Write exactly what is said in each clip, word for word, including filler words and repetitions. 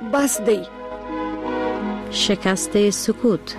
بس دی. شکست سکوت.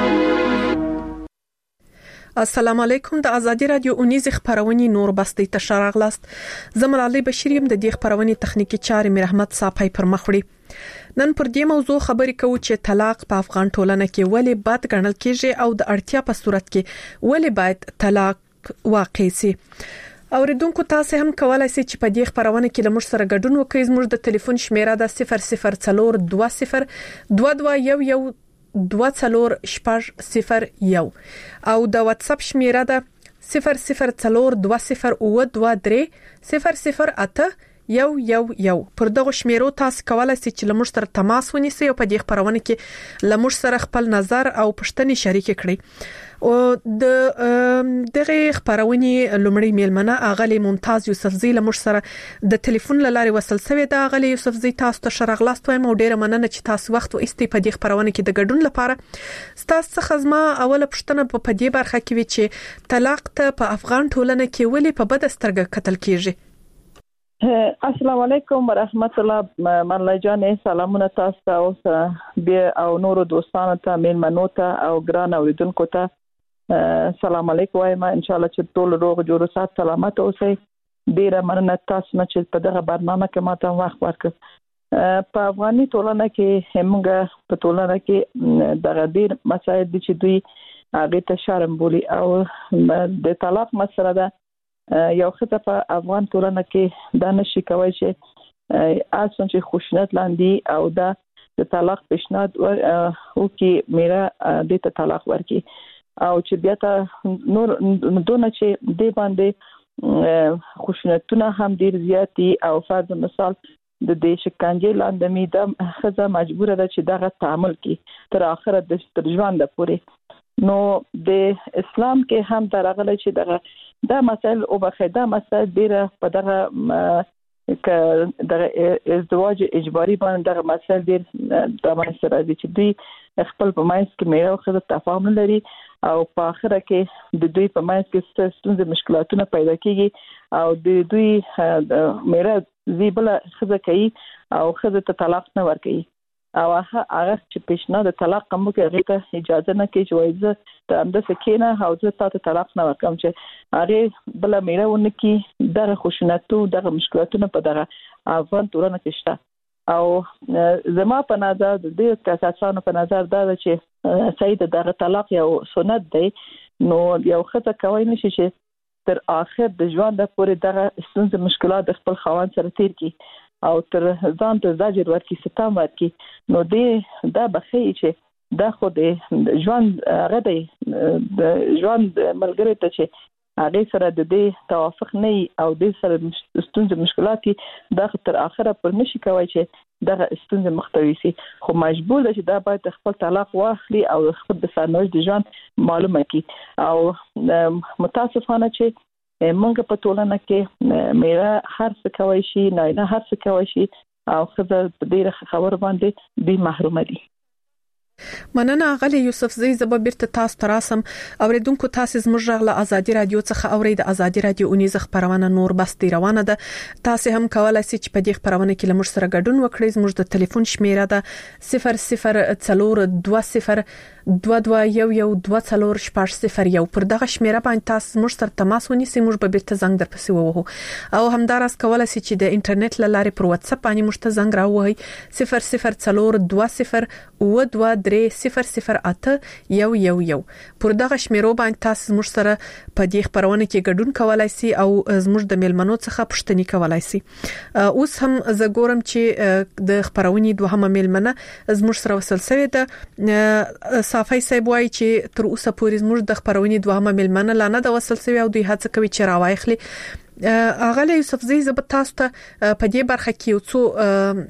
السلام علیکم. د ازادي رادیو اونیز خبرونه نور بستی تشرغ لاست. زمر علي بشیریم د دې خبرونه تخنیکی چارې مې رحمت صاحب پر مخ وړي. نن پر دې موضوع خبرې کوو چې طلاق په افغان ټولنه کې ولې بد ګڼل کیږي او د اړتیا په صورت کې ولې باید طلاق واقع شي. اوریدونکو تاسو هم کولای شئ چې په دې خبرونه کې لمر سره ګډون وکړئ. زموږ د ټلیفون شمیره ده صفر صفر څلور دوه صفر دوه دوه یو یو دوه څلور شپږ صفر یو او د واتس اپ شمیره ده صفر صفر څلور دوه صفر اوه دوه درې صفر صفر اته یو یو یو. پر دغه شمیرو تاسو کولای شئ چې لمر سره تماس ونیسئ او په دې خبرونه کې لمر سره خپل نظر او پوښتنې شریک کړئ. او د دغه خبرونه لومړی میلمنه اغلی ممتاز یوسفزی لمر سره د ټلیفون لارې وصل شوی د اغلی یوسفزی. تاسو ته شرغلاست وایم او ډیره مننه چې تاسو وخت و استي په دې خبرونه کې د ګډون لپاره. تاسو څخه زما اوله پوښتنه په پدې برخه کې وی چې طلاق ته په افغان ټولنه کې ولې په بد سترګه کتل کیږي؟ السلام علیکم ورحمت الله. منلای جان سلامونه تاسو ته او بیا او نور دوستانو ته میلمنو ته او ګران اوریدونکو ته سلام علیکم وایم. ان شاء الله چې ټول روغ جوړ سات سلامت اوسئ. ډیره مننه تاسو نه چې په دغه برنامه کې ماته وخت ورکړ. په افغاني ټولنه کې همغه په ټولنه کې دغه ډیر مسایل دي چې دوی هغه ته شرم بولي او د طلاق مسله ده. یو خطه په افغان ټولنه کې دا نشي کوي چې اصلا چې خوشنط لاندې او دا د طلاق پیشنهاد او کې میرا د طلاق ورکی او چې بیا ته نور دونه چې دی باندې خوشنطونه هم ډیر زیاتی او فرض مثال د دې شکنجه لاندې می د خزه مجبوره ده چې دغه تعامل کې تر اخره د تر ژوند پورې. نو د اسلام کې هم درغله چې دغه دا مسائل او بخیده مسائل ډیره په دغه ک دغه ازدواج اجباري باندې دغه مسائل ډیر د باندې سره دي چې دوی خپل په ماینس کې میرا خو تفاهم لري او په اخره کې د دوی په ماینس کې ستونزې مشکلاتونه پیدا کیږي او د دوی میرا زیبله خزه کوي او خزه ته طلاق نه ورکوي او هغه چې پیشنهاد د طلاق کوم کې هغه ته اجازه نه کوي چې وایي ته هم د سکینه او زه تاسو طلاق نه ورکوم چې هغه بل میرا ونکي دغه خوشنطو دغه مشکلاتونه په دغه افغان ټولنه کې شته او زما په نظر د دې تاساسانو په نظر دا چې سید دغه طلاق یو سنت دی. نو یو خطه کوي نشي چې تر اخر د ژوند پورې دغه ستونزې مشکلات د خپل خاوند سره تیر کی او تر ځان ته زاجر ورکی ستام ورکی. نو دې دا بخي چې دا خو د ژوند هغه دی د ژوند ملګری ته چې هغه سره د دې توافق نه او د سره ستونزې مشکلات دا تر اخره پر نشي کوي چې دغه ستونزې مختوي سي خو مجبور ده چې دا باید خپل طلاق واخلي او خپل د سرنوشت د ژوند معلومه کی. او متاسفانه چې مونږ په ټولنه کې میرا هر څه کوي شي نه هر څه کوي شي او خزه په دې خبر باندې دی محروم دي. مننه غلی یوسفزی. زب بیرته تاسو تراسم اوریدونکو تاسو زموږ غله ازادي رادیو څخه اورید. ازادي رادیو اونیز خبرونه نور بستی روانه ده. تاسو هم کولای شئ چې په دې خبرونه کې لمر سره ګډون وکړئ. زموږ د ټلیفون شمیره ده صفر صفر څلور دوه صفر دوه دوه یو یو دوه څلور شپږ صفر یو. پر دغه شمیره باندې تاسو زموږ سره تماس ونیسئ. موږ به بیرته زنګ درپسې ووهو او همداراز کولای شئ چې د انټرنیټ لارې پر واتس اپ باندې موږ ته زنګ راوهئ صفر صفر څلور دوه صفر اوه دوه درې صفر صفر اته یو یو یو. پر دغه شمیرو باندې تاسو موږ سره په دې خبرونه کې ګډون کولای شئ او زموږ د میلمنو څخه پوښتنې کولای شئ. اوس هم زه ګورم چې د خبرونې دوهمه میلمنه زموږ سره وصل شوې ده. صافي صاحب وایي چې تر اوسه پورې زموږ د خبرونې دوهمه میلمنه لا نه ده وصل شوې او دوی هڅه کوي چې راوایخلي. اغلی یوسفزی زب تاسو ته په دې برخه کې یو څو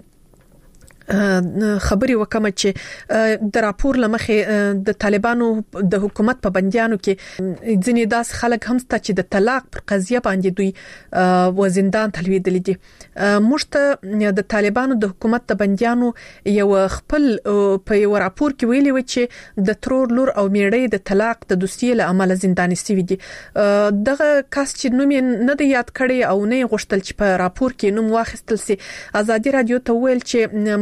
خبري وکم چې د راپور لمخه د طالبانو د حکومت په بنديانو کې ځینې داس خلک هم ست چې د طلاق پر قضیه باندې دوی وزندان تلویدل دي. مشته د طالبانو د حکومت د بنديانو یو خپل په یو راپور کې ویلي و چې د ترور لور او میړې د طلاق د دوسیې له عمل زنداني سوي دي. دغه کس چې نوم نه دی یاد کړی او نه غوښتل چې په راپور کې نوم واخیستل سي. ازادي رادیو ته ویل چې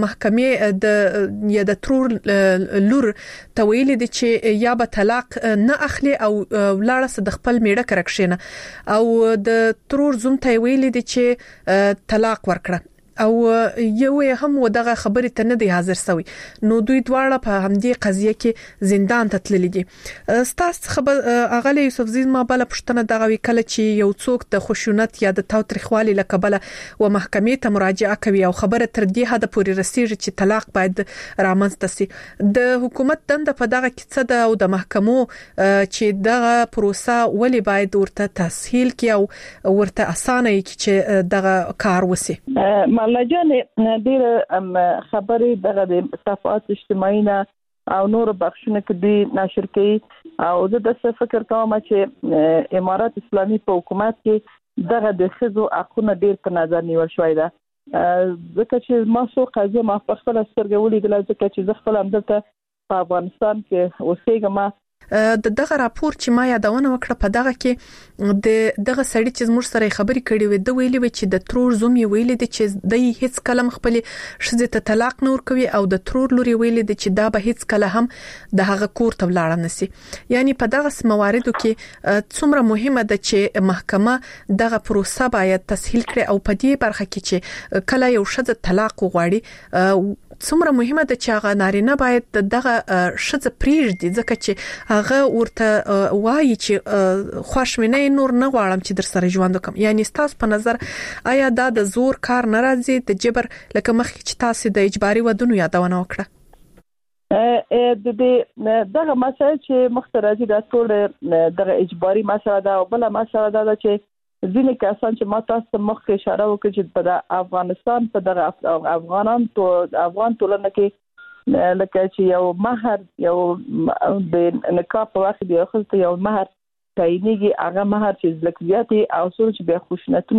محکمې د یا د ترور لور تویل دي چې یا به طلاق نه اخلي او ولاړه د خپل میړه کرکښینه او د ترور زوم ته ویل دي چې طلاق ورکړه او یو هم ودغه خبرې ته نه دی حاضر سوی نو دوی دواړه په همدې قضیه کې زندان ته تللي دي. ستاسو خبر اغلی یوسفزي ما بل پښتنه دغه وکړه چې یو څوک د خشونت یا د تاوتریخوالي لکبله و محکمې ته مراجعه کوي او خبره تر دې حد پورې رسیږي چې طلاق باید رامنځته شي. د حکومت دنده په دغه کې څه ده او د محکمو چې دغه پروسه ولې باید ورته تسهیل کړي او ورته اسانه کړي چې دغه کار وسی؟ لجنه ډیر خبرې دغه د صفات اجتماعي نه او نور بخښنه کې دی نشر کوي او زه د څه فکر کوم چې امارات اسلامي په حکومت کې دغه د خزو حقوقو ډیر په نظر نیول شوی ده ځکه چې ما څو قضیه ما په خپل سترګې ولیدل ځکه چې زه خپل همدلته په افغانستان کې اوسېږم. د دغه راپور چې ما یادونه وکړه په دغه کې د دغه سړی چې موږ سره خبرې کړې وې د ویلي و چې د ترور زوم یې ویلي دي چې د هیڅ کلم خپل شذ ته طلاق نور کوي او د ترور لوري ویلي دي چې دا به هیڅ کله هم د هغه کور ته ولاړ نسی. یعنی په دغه مواردو کې څومره مهمه ده چې محکمه دغه پروسه باید تسهیل کړي او په دې برخه کې چې کله یو شذ طلاق وغواړي څومره مهمه ده چې هغه نارینه باید دغه شذ پریږدي ځکه چې هغه ورته وایي چې خوشمنه نور نه غواړم چې در سره ژوند وکم. یعنی تاسو په نظر آیا دا د زور کار نه راځي د جبر لکه مخکې چې تاسو د اجباري ودونو یادونه وکړه؟ د دې دغه مسایل چې مختلفي د ټول دغه اجباري مسله ده او بل مسله ده چې ځینې کسان چې ما تاسو مخکې اشاره وکړه چې په افغانستان په دغه افغانان ته افغان ټولنه کې لکه چې یو مہر یو د نکاح په وخت دی خو ته یو مہر تعینېږي هغه مہر چې لکزياتي او څو چې به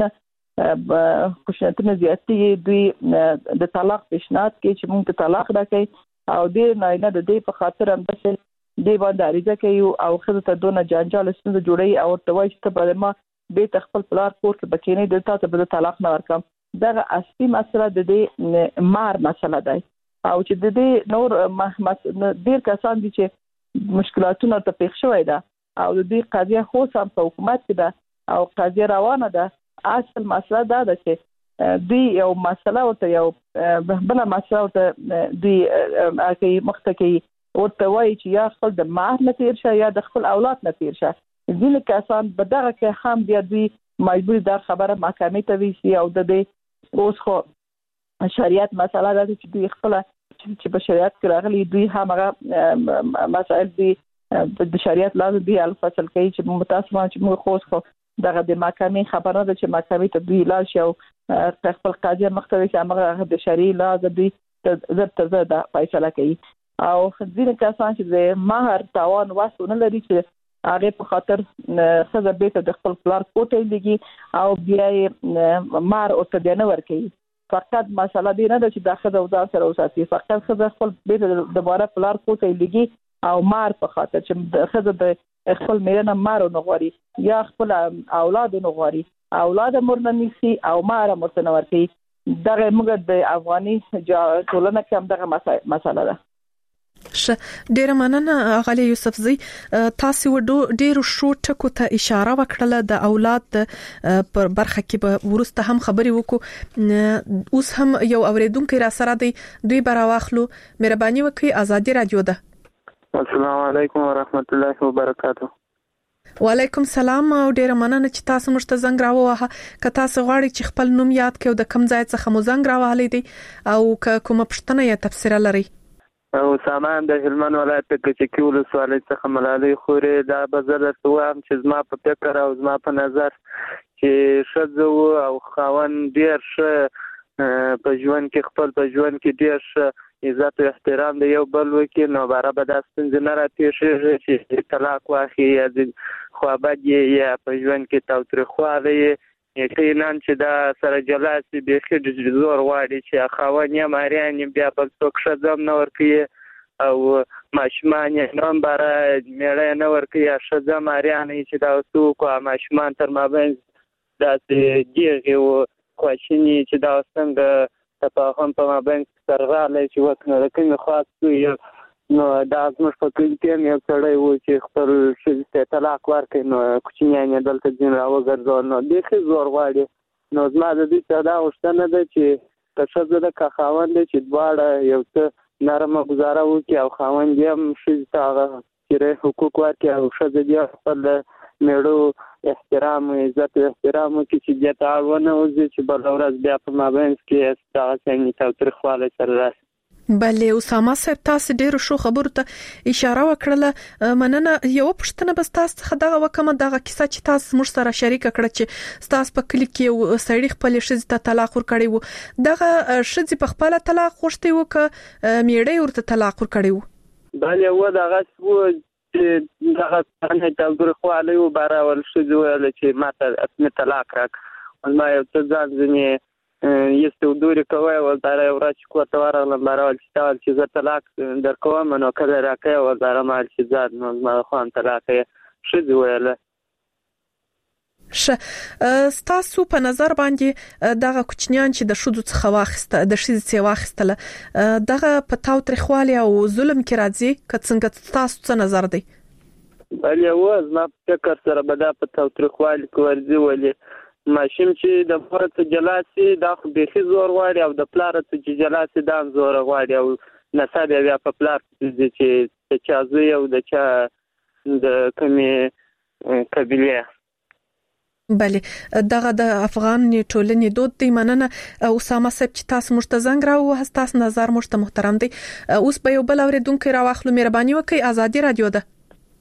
خوشنتونه خوشنتونه زیاتې دوی د طلاق پیشنهاد کوي چې موږ ته طلاق راکړي او دې نه نه د دې په خاطر هم چې دې باندې اړیزه کوي او خزه ته دونه جنجال ستونزه جوړي او ته وایي چې په ما به تخپل پلار کور کې بکینې د تاسو په طلاق نه ورکم. دغه اصلي مسله د دې مار مسله ده او چې د دې نور ډیر کسان دي چې مشکلاتونه ته پیښ شوی ده او د دې قضیه خو سم په حکومت کې ده او قضیه روانه ده. اصل مسله دا ده چې دوی یو مسله ورته یو بل مسله ورته دوی اکی مختکی ورته وایي چې یا خپل د مار نه تیر شه یا د خپل اولاد نه تیر شه. ځینې کسان په دغه کې هم بیا دوی مجبور دا خبره محکمې ته ویسي او د دې اوس خو شریعت مسله ده چې دوی خپل چې په شریعت کې راغلي دوی هم هغه مسائل دي د شریعت لازم دی الفصل کوي چې متاسفانه چې موږ خو خو دغه د محکمې خبره ده چې محکمې ته دوی لاړ شي او خپل قاضي مختوي چې هغه د شریعت لازم دی زر تر زر دا فیصله کوي او ځینې کسان چې د مہر تاوان واسونه لري چې هغه په خاطر خزه بیت د خپل پلار کوټه لګي او بیا یې مار او ته نه ورکي. فقط مسله دی نه چې د خزه او ځان سره اوساتي فقط خزه خپل بیت د بار پلار کوټه لګي او مار په خاطر چې خزه د خپل میرنه مار نه غوري یا خپل اولاد نه غوري اولاد مرنه نيسي او مار مرته ورکي. دغه موږ د افغاني ټولنه کې هم دغه مسله ده. ش ډیر مننه غالي یوسفزي تاسو ډیرو شو ټکو ته اشاره وکړه د اولاد پر برخه کې به ورسته هم خبري وکړو. اوس هم یو اوریدونکو را سره دی دوی براواخلو مهرباني وکړئ ازادي رادیو ده. السلام علیکم ورحمت الله وبرکاتہ. وعلیکم السلام او ډیر مننه چې تاسو موږ ته زنګ راووهه. که تاسو غواړئ چې خپل نوم یاد کړئ او د کوم ځای څخه مو زنګ راوهلی دی او که کومه پوښتنه یا تفسیر لرئ. او سامان د هلمند ولایت په کچکی ولسوالۍ څخه ملالۍ خورې دا بزر سوام چې زما په فکر او زما په نظر چې شذو او خاون ډیر ښه په ژوند کې خپل په ژوند کې ډیر ښه عزت او احترام د یو بل وکړي نو باره به دا ستونزې نه راپېښېږي چې طلاق واخلي یا خوابد یا په ژوند کې تاوتریخوالی یقینا چې دا سره جلا سي بیخي زور غواړي چې خاون یې ماریان بیا بل څوک ښځه هم نه ورکوي او ماشومان یې هم باره میړه نه ورکوي یا ښځه ماریان چې دا څوک او ماشومان تر مابین داسې ګیغې و خواشیني چې دا څنګه تفاهم په مابین کې سره راغلی چې وکنه د کومې خاص یو نو دا زموږ په کلي کې یو سړی و چې خپل ښځې ته طلاق ورکړي نو کوچنیان یې دلته ځینې راوګرځول نو بیخي زور غواړي. نو زما د دې څخه دا غوښتنه ده چې که ښځه ده که خاوند دی چې دواړه یو څه نرمه ګزاره وکړي او خاوند یې هم ښځې ته هغه پوره حقوق ورکړي او ښځه دې خپل میړو احترام او عزت او احترام وکړي چې دې ته اړ ونه وځي چې بله ورځ بیا په مابین کې دغسې تاوتریخوالی سره راشي. بله اسامه صاحب تاسو ډیرو شو خبرو ته اشاره وکړه. مننه. یو پښتنه بس تاسو څخه دغه وکمه دغه کیسه چې تاسو موږ سره شریک کړه چې تاسو په کلی کې سړی خپل ښځې ته طلاق ورکړی وو. دغه ښځې په خپل طلاق غوښتي وو که میړه ورته طلاق ورکړی وو؟ بله و دغه وو چې دغه نه تاوتریخوالی و بارول ښځې ویل چې ماته اسمي طلاق راکړه. ما یو څه ځان ځینې este o duri کوي او دا یو ورځ کو ته ورغلم بارول چې چې زه طلاق درکوم نو کله راکې او دا مال چې زاد نو ما خو هم طلاق شې ویله. ش تاسو په نظر باندې دغه کوچنیان چې د شودو څخه واخسته د شې څخه واخستله دغه په تاوتریخوالي او ظلم کې راځي که څنګه تاسو څه نظر دی؟ بله و زما فکر سره به دا په تاوتریخوالي کې ورځي ولې ماشوم چې د مور ته جلاسي دا خو بیخي زور غواړي او د پلار ته چې جلاسي دا هم زور غواړي او نصاب بیا په پلار چې د چا زوی او د چا د کومې قبیلې. بله دغه د افغان ټولنې دود دی. مننه اسامه صاحب چې تاسو موږ ته زنګ راووهاست. تاسو نظر موږ ته محترم دی. اوس به یو بل اوریدونکو راواخلو. مهرباني وکړئ. ازادي رادیو ده.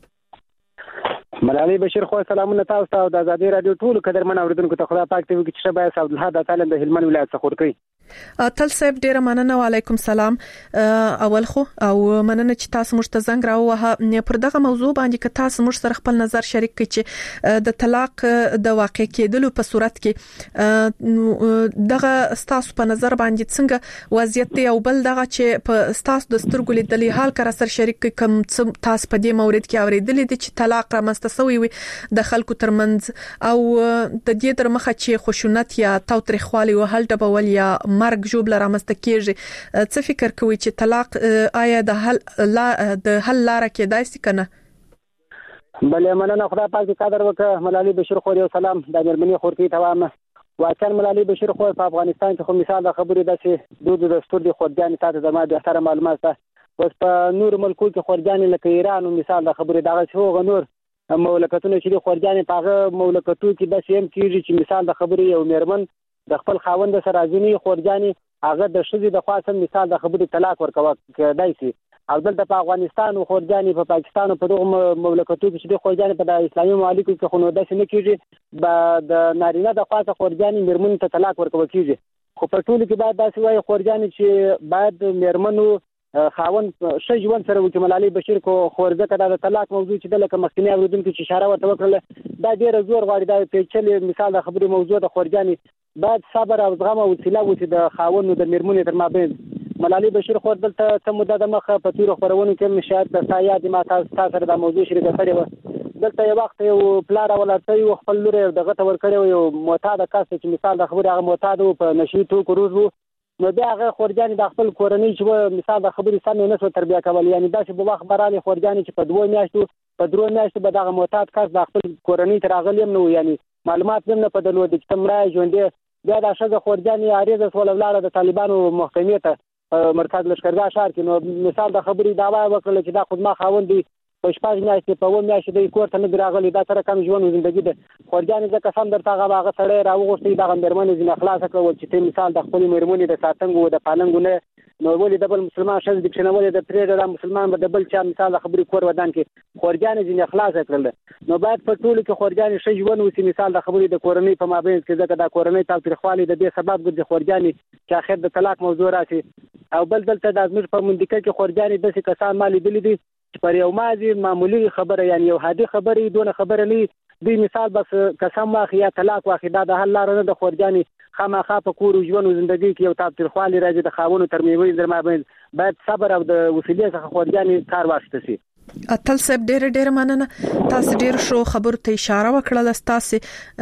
ملالۍ بشیر خو سلامونه تاسو ته او د ازادي رادیو ټول قدرمن اوریدونکو ته خدا پاک ته وکړي چې شبای صاحب الله تعالی د هلمند ولایت څخه ورکړي. تل صاحب ډیره مننه. وعلیکم سلام. اول خو او مننه چې تاسو موږ ته زنګ راووهه. پر دغه موضوع باندې که تاسو موږ سره خپل نظر شریک کړئ چې د طلاق د واقع کېدلو په صورت کې دغه تاسو په نظر باندې څنګه وضعیت دی او بل دغه چې په تاسو د سترګو لیدلې حال کر سره شریک کړئ کوم تاسو په دې مورید کې اوریدلې دي چې طلاق رامنځته سوی وي د خلکو ترمنځ او د دې تر مخه چې خشونت یا تاوتریخوالي او هل ډبول یا مرګ جوړ لرامسته کېږي څه فکر کوي چې طلاق آیا د حل لا د حل لار کېدای شي کنه؟ بله مننه. خدا پاک قدر وکړه. ملالۍ بشیر خو یو سلام د مېرمنې خورتي ته وامه. واقعا ملالۍ بشیر خو په افغانستان کې خو مثال د خبرې داسې دود د ستور دي خورجانې تاسو زما د اثر معلومات ده. اوس په نور ملکو کې خورجانې لکه ایران او مثال د خبرې دغه شو غنور مملکتونه چې د خورجانې په هغه مملکتو کې داسې هم کېږي چې مثال د خبرې یو مېرمن د خپل خاوند سره ځینې خورجانې هغه د ښځې د خوا سم مثال د خبرې طلاق ورکوه کېدای شي. او دلته په افغانستان او خورجانې په پاکستان او په دغو مملکتو کې چې د خورجانې په د اسلامي ممالکو کې خو نو داسې نه کېږي د نارینه د خوا څخه خورجانې مېرمنو ته طلاق ورکوه کېږي. خو په ټولو کې باید داسې وایي خورجانې چې باید مېرمنو خاوند ښه ژوند سره وکړي. ملالۍ بشیر کو خورځکه دا د طلاق موضوع چې د لکه مخکینی اورېدونکو چې اشاره ورته وکړله دا ډېره زور غواړي. دا پیچلې مثال د خبرې موضوع د خورجانې باید صبر او زغم او حوصله وکړي د خاوند او د مېرمنې تر مابین. ملالۍ بشیر خو دلته څه موده د مخه په تېرو خپرونو کې شاید د سایات ما تاسو سره د موضوع شریکه کړې وه. دلته یو وخت یو پلار ولرته یو خپل لور دغه ته ورکړی یو معتاد کس چې مثال د خبرې هغه معتاد په نشي توکو روز وو. نو بیا هغه خورجانې د خپل کورنۍ چې مثال د خبرې سم نه شو تربیه کول. یعنی داسې په وخت برانې خورجانې چې په دوه میاشتو په درو میاشتو به دغه معتاد کس د خپل کورنۍ تر راغلی هم نه و. یعنی معلومات هم نه په درلود چې ته مړه ژوندی. بیا دا ښځه خورجانې عریضه شوله ولاړه د طالبانو محکمې ته مرکز لښکرګاه ښار کې. نو مثال د خبرې دعوا وکړله چې دا خو زما خاوند دی په شپږ میاشتې په اووه میاشتې دی کور ته نه دی راغلی. دا سره کم ژوند او زندګي ده. خورجانې زه قسم درته هغه هغه سړی راوغوښتی دغه مېرمنې ځینې خلاصه کړه چې ته مثال د خپلې مېرمنې د ساتنګو د پالنګو نه نو ولې د بل مسلمان ښځې دې کښېنولې د پرېږده دا مسلمان به د بل چا مثال د خبرې کور ودان کې خورجانې ځینې خلاصه کړله. نو باید په ټولو کې خورجانې ښه ژوند وشي مثال د خبرې د کورنۍ په مابین کې ځکه دا کورنۍ تاوتریخوالی د دې سبب ګرځي خورجانې چې اخر د طلاق موضوع راشي. او بل دلته د زموږ په منطقه کې خورجانې داسې کسان ما لیدلي دي چې پر یو ماضي معمولي خبره یعنی یو عادي خبرې دونه خبره نه دوی مثال بس قسم واخلي یا طلاق واخلي دا د حل لاره نه د خورجانې خامخا په کور او ژوند او زندګۍ کې یو تاوتریخوالی راځي د خاوندو تر مېوې در مابین باید صبر او د وسیلې څخه خورجانې کار واخیسته شي. اتل صاحب ډېر ډېر مننه. تاسو ډېر شو خبرو ته اشاره وکړه. تاسو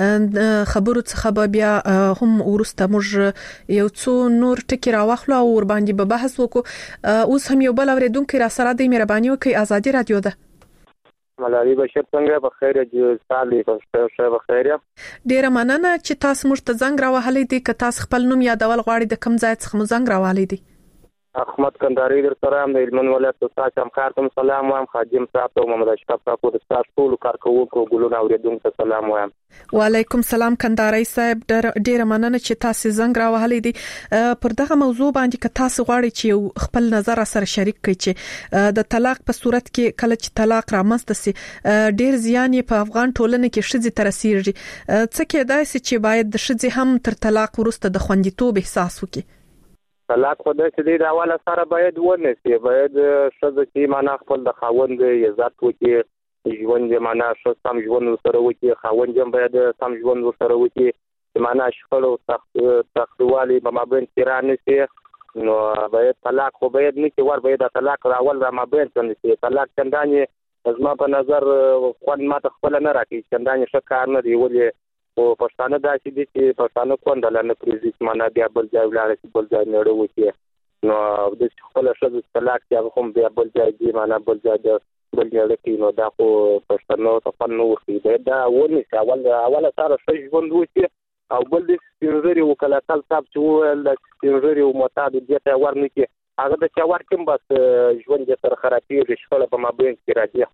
خبرو څخه بیا هم ورسته موږ یو څو نور ټکی راوخلو او ور باندې به بحث وکړو. اوس هم یو بل اوریدونکو را سره د مهرباني وکي. ازادي رادیو ده. ملالي بشیر څنګه په خیر جو سالي په ښه په خیر. ډېر مننه چې تاسو موږ ته زنګ راوهلې دي. که تاسو خپل نوم یادول غواړئ د کوم ځای څخه مو زنګ راوهلې دي؟ احمد کندهاري در سره هم د هلمند ولایت استاد شمخار ته سلام وایم. خادم صاحب ته محمد اشرف صاحب ته تاسو ټول کارکوونکو ګلونه اوریدونکو ته سلام وایم. وعلیکم سلام کندهاري صاحب. ډېر مننه چې تاسو زنګ راوهلې دي. پر دغه موضوع باندې که تاسو غواړئ چې خپل نظر سره شریک کړئ چې د طلاق په صورت کې کله چې طلاق رامنځته سي ډېر زیان په افغان ټولنه کې شذې تر رسیږي. څه کېدای شي چې باید د شذې هم تر طلاق وروسته د خوندیتوب احساس وکړي؟ طلاق خو د دې د حواله سره باید ونسی، باید شذ چې معنا خپل د خاوند عزت وکړي، ژوند یې معنا شو سم ژوند سره وکړي، خاوند هم باید سم ژوند سره وکړي، معنا شخړو تخت تختوالي په مابین کې را نسی. نو باید طلاق خو باید نه کې ور باید طلاق راول را مابین څنګه طلاق څنګه زما په نظر خوان ماته خپل نه راکې څنګه ښه کار نه دی. ولې او پښتانه داسې دي چې پښتانه کوندل نه پریزیس معنا بیا بل ځای ولاړ شي بل ځای نه وروي. نو د خپل شذ طلاق چې هم بیا بل ځای دی معنا بل ځای بل ځای کې نو دا خو پښتنو ته فن نو ورته دا ونی اول اول سره شي ژوند وتی او بل د سپینځري وکالت صاحب چې ول د سپینځري او معتاد دي ته ورنکي هغه د چا ورکم بس ژوند یې تر خرابېږي شخړه په مابین کې راځي.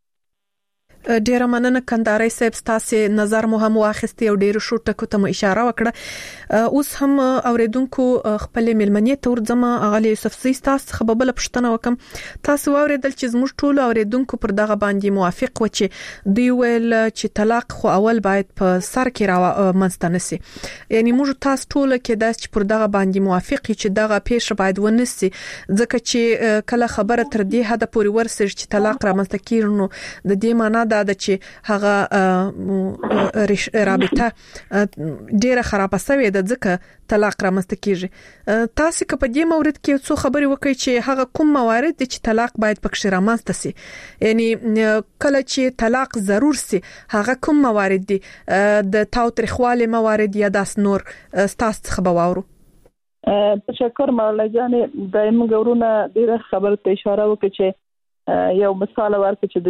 ډیر مننه کندهاري صاحب. تاسو نظر مو هم واخیستي او ډیر شو ټکو ته اشاره وکړه. اوس هم اوریدونکو خپل ملمنې تور ځما اغلی یوسف زی تاسو خبربل پښتنه وکم. تاسو اوریدل چې زموږ ټول اوریدونکو پر دغه باندې موافق و چې دوی ویل چې طلاق خو اول باید په سر کې را منستنسي. یعنی موږ تاسو ټول کې داس چې پر دغه باندې موافق چې دغه پیښه باید ونسي ځکه چې کله خبره تر دې حد پورې ورسېږي چې طلاق را منستکیر نو د دې معنی دا د چې هغه رابطه ډیره خرابه شوې ده ځکه طلاق رامنځته کیږي. تاسو که په دې مورد کې څو خبرې وکړئ چې هغه کوم موارد دي چې طلاق باید پکې رامنځته سي، یعنی کله چې طلاق ضرور سي هغه کوم موارد دي د تاوتریخوالي موارد یا داس نور تاسو څخه بواورو. تشکر مولا جان. دایم ګورونه ډیره خبره ته اشاره وکړه چې یو مثال ورکړ چې د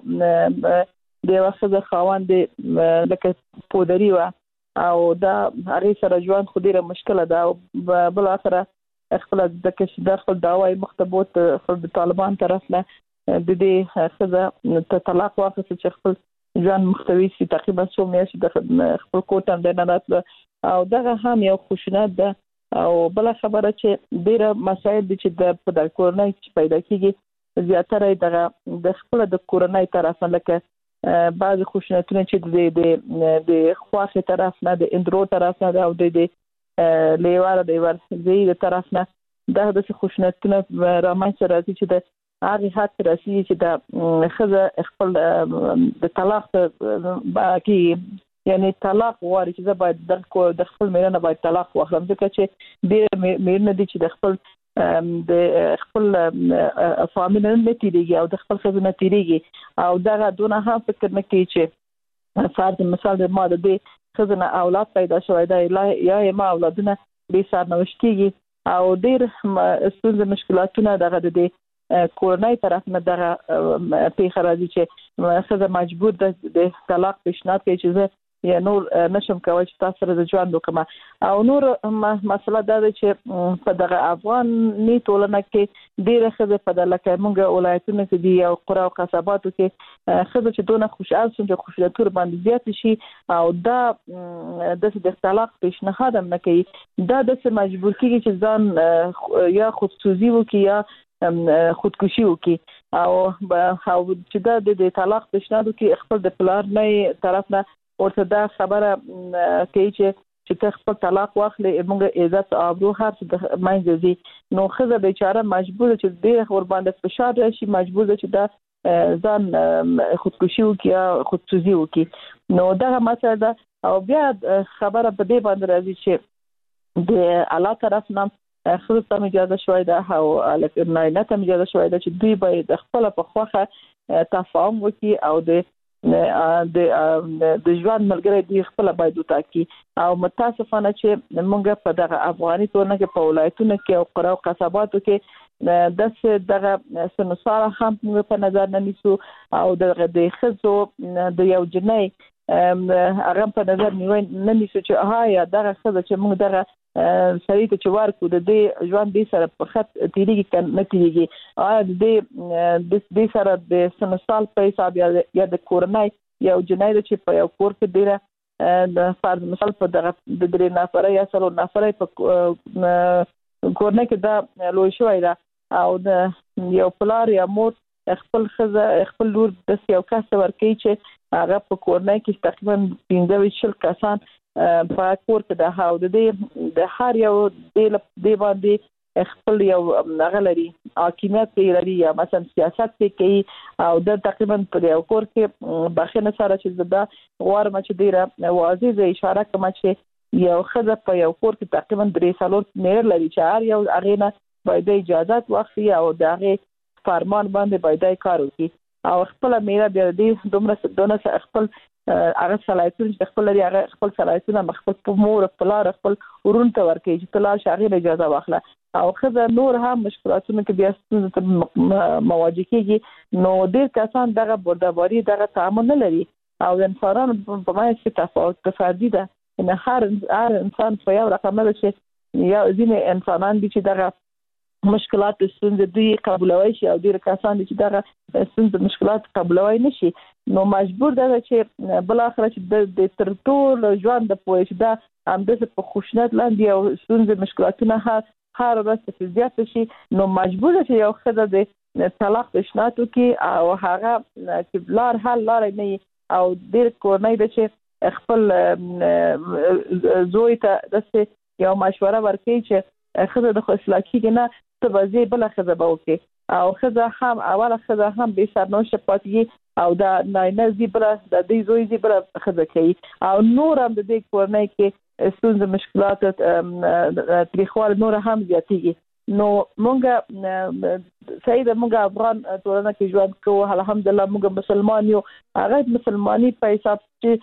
یو د یو څه خاوند لکه پودری و او دا هغه سره ژوند خو ډیره مشکله ده او بل اخره خپل د کې د خپل داوای مختبوت خپل طالبان طرف نه د دې څه ته طلاق واخیست چې خپل ژوند مختوي سي تقریبا څو میاشتې د خپل کوټم د نه راتله او دغه هم یو خوشنات ده. او بل خبره چې ډیره مسایل دي چې د په د کورنۍ پیدا کیږي زیاتره دغه د خپل د کورنۍ طرف نه لکه بعض خوشناتونه چې د د د خواخي طرف نه د اندرو طرف نه او د د لیواره د ورزي د طرف نه دا د خوشناتونه رامنځته راځي چې د هغه حد راځي چې د خزه خپل د طلاق باقي یعنی طلاق واري چې باید د خپل میرنه باید طلاق واخلم ځکه چې د میرنه دي چې د خپل د خپل فامیل نه تیریږي او د خپل خزانه تیریږي او دغه دونه هم فکر نه کوي چې فرض مثال د ماده د خزانه اولاد پیدا شوی دی یا ما اولادونه به سر نوښتيږي او ډیر ستونزې مشکلاتونه دغه د کورنۍ طرف نه دغه پیښه راځي چې خزه مجبور ده د طلاق پیشنهاد کوي چې یا نور نشم کوي چې تاسو سره د ژوند وکم او نور مسله دا ده چې په دغه افغان نی ټولنه کې ډیره خزه په دلته موږ ولایتونو کې دی او قرا او قصباتو کې خزه چې دونه خوشحال شون چې خوشالتور باندې زیات شي او دا د طلاق پیشنهاد هم نه کوي دا د مجبور کیږي چې ځان یا خودسوزي وکي یا خودکشي وکي او چې دا د طلاق پیشنهاد کې خپل د پلار نه طرف نه ورته دا خبره کوي چې چې ته خپل طلاق واخلې موږ عزت او ابرو هر څه د مینځ دي نو خزه بیچاره مجبور چې د ور باندې فشار راشي مجبور چې دا ځان خودکشي وکي یا خودسوزي وکي نو دا مسله ده او بیا خبره په دې باندې راځي چې د الله طرف نه خو ته اجازه شوي ده او لکه نه ته اجازه شوي ده چې دوی باید خپل په خوخه تفاهم وکړي او د د د ژوند ملګری دی خپل باید وټاکي او متاسفانه چې موږ په دغه افغاني ټولنه کې په ولایتونو کې او قرا او قصباتو کې داسې دغه سنوساره هم په نظر نه نیسو او دغه د خزو د یو جنۍ هغه په نظر نه نیسو چې ها یا دغه خزه چې موږ دغه سړی ته چې ورکو د دې ژوند دې سره په خط تیریږي کنه تیریږي ا دې د دې سره د سنوسال په حساب یا د کورنۍ یو جنۍ چې په یو کور کې ډیره د فرض مثال په دغه د درې نفر یا څلور نفر په کورنۍ کې دا لوی شوی دا او د یو پلار یا مور خپل خزه خپل لور د یو کس ورکی چې هغه په کورنۍ کې تقریبا پنځه شل کسان په کور کې د هاو د دې د هر یو د دې باندې خپل یو غلري حکومت لري یا مثلا سیاست کوي او د تقریبا په یو کور کې بخښنه سره چې دا غوړ مچ ډیره واضح اشاره کوم چې یو خزه په یو کور کې تقریبا درې سالور نه لري چې هر یو اغینه باید اجازه واخلي او دغه فرمان باندې باید کار وکړي او خپل میرا بیا دې دومره دونه خپل هغه صلاحیتونه چې خپل لري هغه خپل صلاحیتونه خپل مور خپل خپل ورون ته ورکړي چې طلاق شاغله اجازه واخله او خزه نور هم مشکلاتونه کې بیا ستونزې مواجه کیږي نو ډېر کسان دغه بردباري دغه تعامل نه لري او انسانانو په معنی کې تفاوت فردي ده ان هر هر انسان په یو رقم نه شي یا ځینې انسانان دي چې دغه مشکلات ستونزې دوی قبولوي شي او ډېر کسان دي چې دغه ستونزې مشکلات قبولوي نشي نو مجبور ده چې بل اخر چې د تر ټولو ژوند د پوهې دا هم د په خوشنط لاندې او ستونزې مشکلاتونه هر هر ورځ په زیات شي نو مجبور ده چې یو خدای د طلاق پېشنهاد وکړي او هغه چې لار حل لار نه او ډېر کورنۍ ده چې خپل زوی ته د یو مشوره ورکړي چې خزه د خصلاکی نه ته بځي بل خزه بوکي او خزه هم اوله خزه هم به سرنوشت پاتې او دا نه زی بل د دې زوی زی بل خزه کوي او نور هم د دې کورنۍ کې ستونزې مشکلات تاریخوال نور هم زیاتېږي نو مونږه سید مونږه افغان ټولنه کې ژوند کوو الحمدلله مونږ مسلمان یو هغه مسلمانی په حساب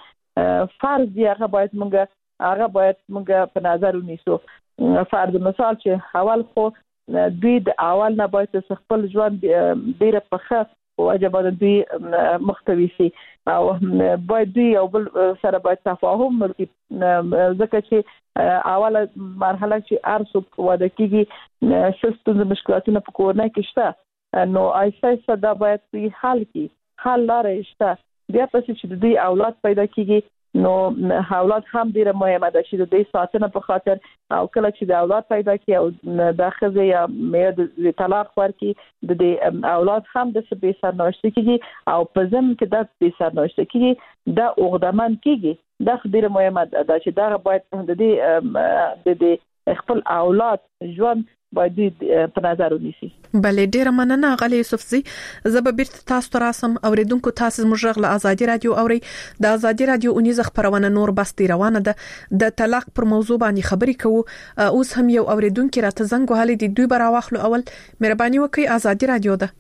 چې فرض دی هغه باید مونږه هغه باید مونږه په نظر ونیسو فرض مثال چې اول خو دوی د اول نه باید خپل ژوند ډیره پخه واجب دوی مختوي شي او باید دوی یو بل سره باید تفاهم وکړي ځکه چې اوله مرحله چې ارسو واده کیږي شستون مشکلاتونه په کورنۍ کې شته نو ایسه دا باید دوی حل کړي حل لارې شته بیا پس چې دوی اولاد پیدا کیږي نو اولاد هم ډیره مهمه ده چې د دې ساتنه په خاطر او کله چې د اولاد پیدا کی او د خزه یا مې د طلاق ورکی د دې اولاد هم د سبي سرنوشت کیږي او په ځم کې د سبي سرنوشت کیږي د اوغدمن کیږي دا ډیره مهمه ده چې دا باید د دې د دې خپل اولاد ژوند باید په نظر ونیسي. بله ډیره مننه غالي یوسفزي. زه به بیرته تاسو ته راسم اوریدونکو تاسو موږ غل ازادي رادیو اوري د ازادي رادیو اونیز خبرونه نور بس دی روانه ده د طلاق پر موضوع باندې خبرې کوو اوس هم یو اوریدونکو راته زنګ وهلي دی دوی برا واخلو اول مهرباني وکي ازادي رادیو ده.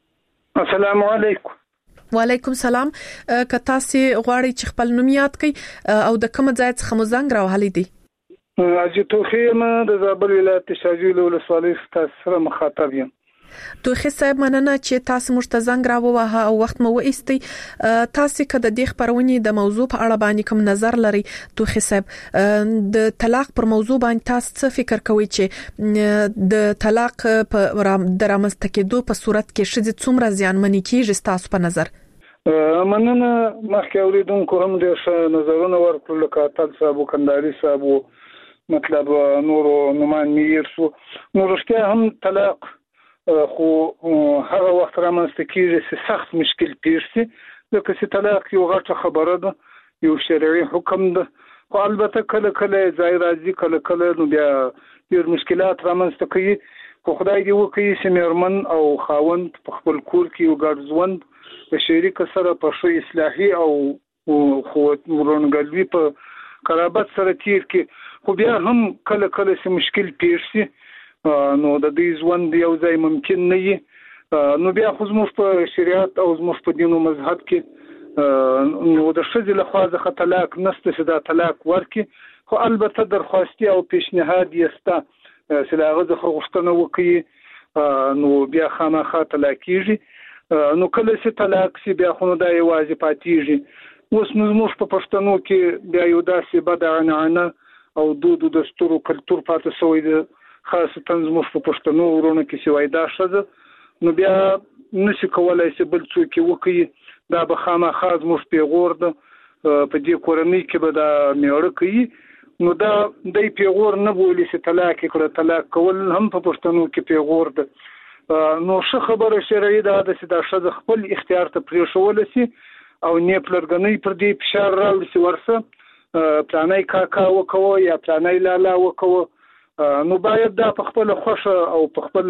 السلام علیکم. وعلیکم سلام. که تاسو غواړئ چې خپل نوم یاد کړئ او د کوم ځای څخه مو زنګ راوهلي دی؟ اجي توخیمه د زابل ولایت شاجوی ولسوالۍ سره مخاطب یم. توخی صاحب مننه چې تاسو موږ ته زنګ راووهه او وخت مو وایستي. تاسو کده د خبرونې د موضوع په اړه باندې کوم نظر لري توخی صاحب د طلاق پر موضوع باندې تاسو څه فکر کوئ چې د طلاق په درامسته کېدو په صورت کې شې څومره زیانمنې کیږي تاسو په نظر؟ مننه مخکې اوریدونکو هم د نظرونو ورکړل کاتل صاحب کنداري صاحب مطلب نور نومان میر شو نور رښتیا هم طلاق خو هغه وخت رامنځته کېږي چې سخت مشکل پیښ شي ځکه چې طلاق یو غټه خبره ده یو شرعي حکم ده خو البته کله کله ځای راځي کله کله نو بیا ډېر مشکلات رامنځته کوي خو خدای دې وکړي چې مېرمن او خاوند په خپل کور کې یو ګډ ژوند د شریک سره په ښه اصلاحي او خو ورونګلوي په قرابت سره تیر کې خو بیا هم کله کله چې مشکل پیښ شي نو د دې ژوند یو ځای ممکن نه وي. نو بیا خو زموږ په شریعت او زموږ په دین او مذهب کې نو د ښځې له خوا څخه طلاق نشته چې دا طلاق ورکړي، خو البته درخواستي او پیشنهاد یې شته چې له هغه څخه غوښتنه وکړي نو بیا خامخا طلاق کېږي. نو کله چې طلاق شي بیا خو نو دا یوازې پاتېږي. اوس نو زموږ په پښتنو کې بیا یو داسې بد عنعنه او دود او دستور او کلتور پاتې شوی دی، خاصتا زموږ په پښتنو ورونو کې چې وایي دا ښځه نو بیا نشي کولی چې بل څوک یې وکړي، دا به خامخا زموږ پیغور ده، په دې کورنۍ کې به دا میړه کوي. نو دا دی پیغور نه بولي چې طلاق کړه، طلاق کول هم په پښتنو کې پیغور ده. نو ښه خبره شرعي ده چې دا ښځه خپل اختیار ته پرېښولی شي او نه پلرګنۍ پر دې فشار راوړي چې ورسه پلانی کاکا وکوه یا پلانی لالا وکوه. نو باید دا په خپل خوښه او په خپل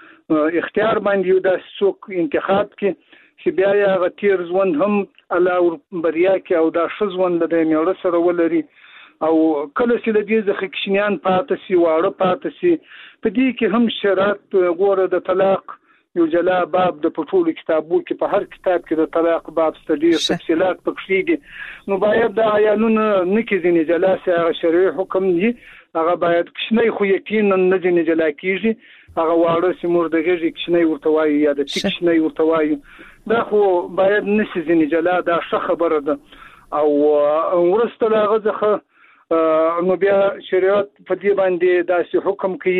اختیار باندې یو داسې څوک انتخاب کړي چې بیا یې هغه تیر ژوند هم الله بریا کړي او دا ښه ژوند د دې میړه سره ولري. او کله چې له دې څخه کوچنیان پاتې شي، واړه پاتې شي، په دې کې هم شرایط ګوره د طلاق یو جلا باب د پټولو کتابو کې په هر کتاب کې د طلاق باب ستډي تفصيلات پکې دي. نو باید د عیالونو نکې ځینې جلا سي هغه شرعي حکم دي، هغه باید کښنی خو یقینا نه ځینې جلا کیږي، هغه واړه چې مور د غږی کښنی ورته وایي یا د کښنی ورته وایي، دا خو باید نشي ځینې جلا، دا ښه خبره ده. او ورسته له هغه څخه نو بیا شریعت په دې باندې داسې حکم کوي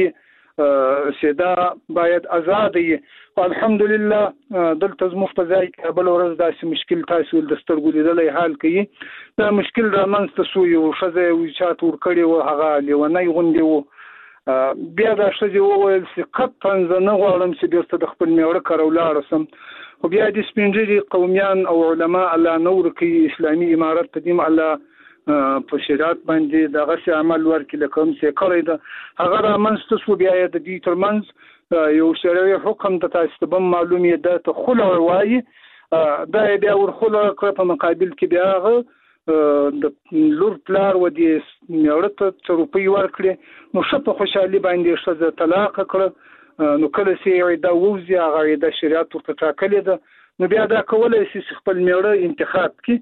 چې دا باید آزاد وي. الحمدلله دلته زموږ په ځای کې بل ورځ داسې مشکل تاسو د سترګو لیدلی حال کوي، دا مشکل رامنځته شو، یو ښځه یې چاته ورکړې وه، هغه لیونی غوندې و. بیا دا ښځې وویل چې قطعا زه نه غواړم چې بېرته د خپل میړه کره ولاړه شم. خو بیا د سپین ږیري قومیان او علما الله نه ورکوي، اسلامي امارت ته دې الله په شریعت باندې دغسې عمل ورکړي لکه هم چې کړی ده، هغه رامنځته شو. بیا یې د دې ترمنځ یو شرعي حکم د تاسو ته هم معلوم یې ده ته خلع وایي، دا یې بیا ورخلع کړه، په مقابل کې بیا هغه د لور پلار و دې میړه ته څه روپۍ ورکړې، نو ښه په خوشحالي باندې ښځه طلاق کړه. نو کله چې عیده ووځي هغه عیده شریعت ورته ټاکلې ده، نو بیا دا کولی شي چې خپل میړه انتخاب کړي.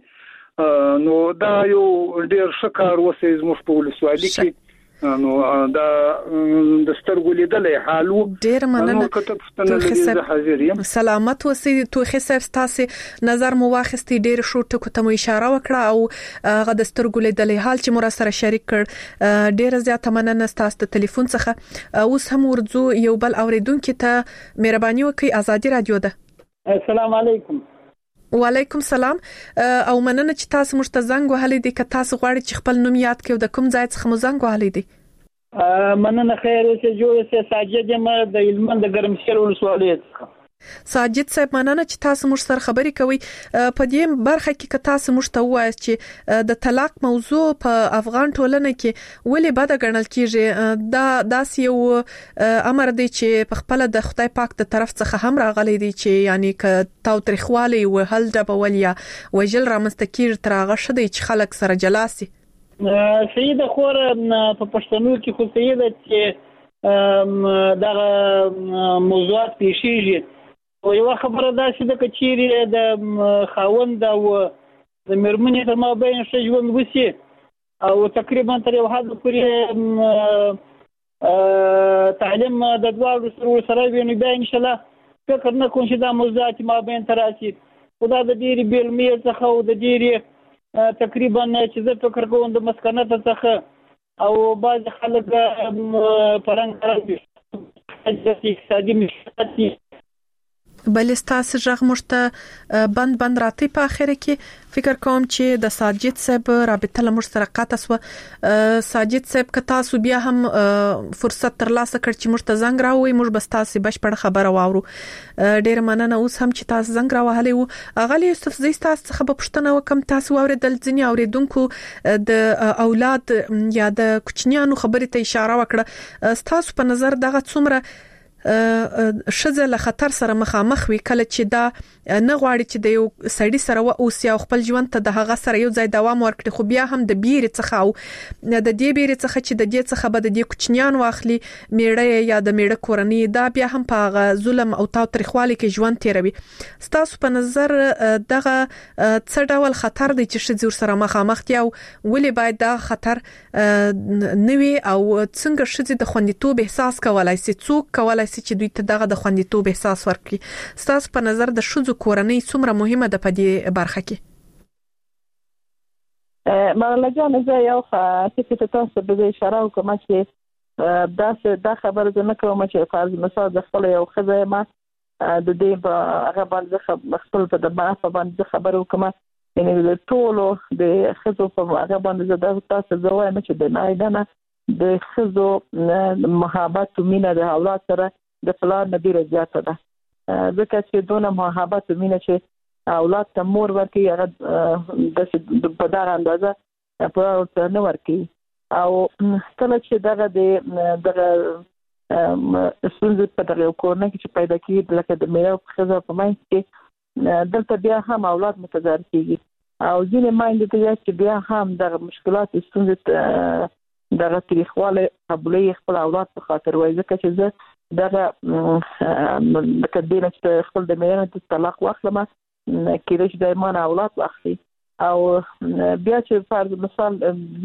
نو دا یو ډیر ښه کار وسی زموږ په ولسوالۍ کې، نو دا د سترګو لیدلی حال و. ډیر مننه توخي صاحب، سلامت اوسئ. توخي صاحب ستاسو نظر مو واخیستی، ډیر شو ټکو ته مو اشاره وکړه او هغه د سترګو لیدلی حال چې مو سره شریک کړ، ډیر زیاته مننه ستاسو د ټلیفون څخه. اوس هم ورځو یو بل اوریدونکو ته مهرباني وکړئ. آزادي رادیو ده. السلام علیکم. وعلیکم سلام او مننه چې تاسو موږ ته زنګ وهلی دی. که تاسو غواړئ چې خپل نوم یاد کړئ، د کوم ځای څخه مو زنګ وهلی دی؟ مننه. خیر اوسه، جوړ سه. ساجد یم د هلمند د ګرمسیر ولسوالۍ څخه. ساجد صاحب مننه چې تاسو موږ سره خبرې کوي. په دې برخه کې که تاسو موږ ته وایئ چې د طلاق موضوع په افغان ټولنه کې ولې بد ګڼل کیږي، دا داسې یو امر دی چې په خپل د خدای پاک د طرف څخه هم راغلی دی چې یعنی ک تاوتریخوالی او هل ډبول یا وجل رامنځته کیږي تر هغه شدي چې خلک سره جلا سي. سید خور په پښتنو کې خو سید چې دا موضوعات پیښیږي او یو خبره دا چې د کچيري د خاوند او د مرمنې تر مابین ښه ژوند وسی او تقریبا تر یو حد پورې تعلیم د دوه سره سره ویني به ان شاء الله فکر نه کوم چې دا موضوعات مابین تر راشي. خدا د ډیری بیلمې څخه او د ډیری تقریبا چې زه فکر کوم د مسکنت څخه او بعض خلک پرنګ راځي اقتصادي مشکلات بل ستاسو ژغ مشته بند بند راتی په اخر کې فکر کوم چې د ساجد صاحب رابطه لمر سره قطع سو. ساجد صاحب که تاسو بیا هم فرصت ترلاسه کړ چې مشته زنګ راوي، موږ بس تاسو بشپړ خبره واورو. ډیر مننه. اوس هم چې تاسو زنګ راوهلې وو اغلی یوسف زی تاسو څخه په پښتنه وکم، تاسو اوریدل ځنی اوریدونکو د اولاد یا د کوچنیانو خبرې ته اشاره وکړه. تاسو په نظر دغه څومره شزه له خطر سره مخامخ وي کله چې دا نه غواړي چې د یو سړی سره و او سیا خپل ژوند ته د هغه سره یو ځای دوام ورکړي خو بیا هم د بیر څخه او د دې بیر څخه چې د دې څخه به د دې کوچنیان واخلي میړه یا د میړه کورنۍ دا بیا هم په ظلم او تاوتریخوالي کې ژوند تیروي. ستاسو په نظر دغه څه ډول خطر دی چې شزه سره مخامخ دي او ولې باید دا خطر نوي او څنګه شزه د خوندیتوب احساس کولای شي څوک کولای شي چې دوی ته دغه د خوندیتوب احساس ورکړي؟ ستاسو په نظر د شزه کورنۍ څومره مهمه ده په دې برخه کې؟ مرله جان زه یو څه تاسو به اشاره وکم چې دا دا خبره نه کوم چې فرض مثال د خپل یو خزه ما د دې په هغه باندې خپل په د ما په باندې خبره وکم یعنی د ټولو د خزو په هغه باندې د تاسو زوایم چې د نایدنه د خزو محبت او مینه د اولاد سره د پلان نه ډیره زیاته ده ځکه چې دونه محبت او مینه چې اولاد ته مور ورکي هغه د په دغه اندازه په نه ورکي او کله چې دغه د دغه څنګه په دغه کورنۍ کې پیدا کیږي لکه د میراث خزه په ماین کې دلته بیا هم اولاد متضرر کیږي او ځینې ماین د چې بیا هم دغه مشکلات څنګه دغه تاریخواله قبلې خپل اولاد په خاطر وایي ځکه چې زه دغه لکه دینه چې خپل د میراث طلاق واخلم کېدای شي د ایمان اولاد واخلي او بیا چې فرض مثال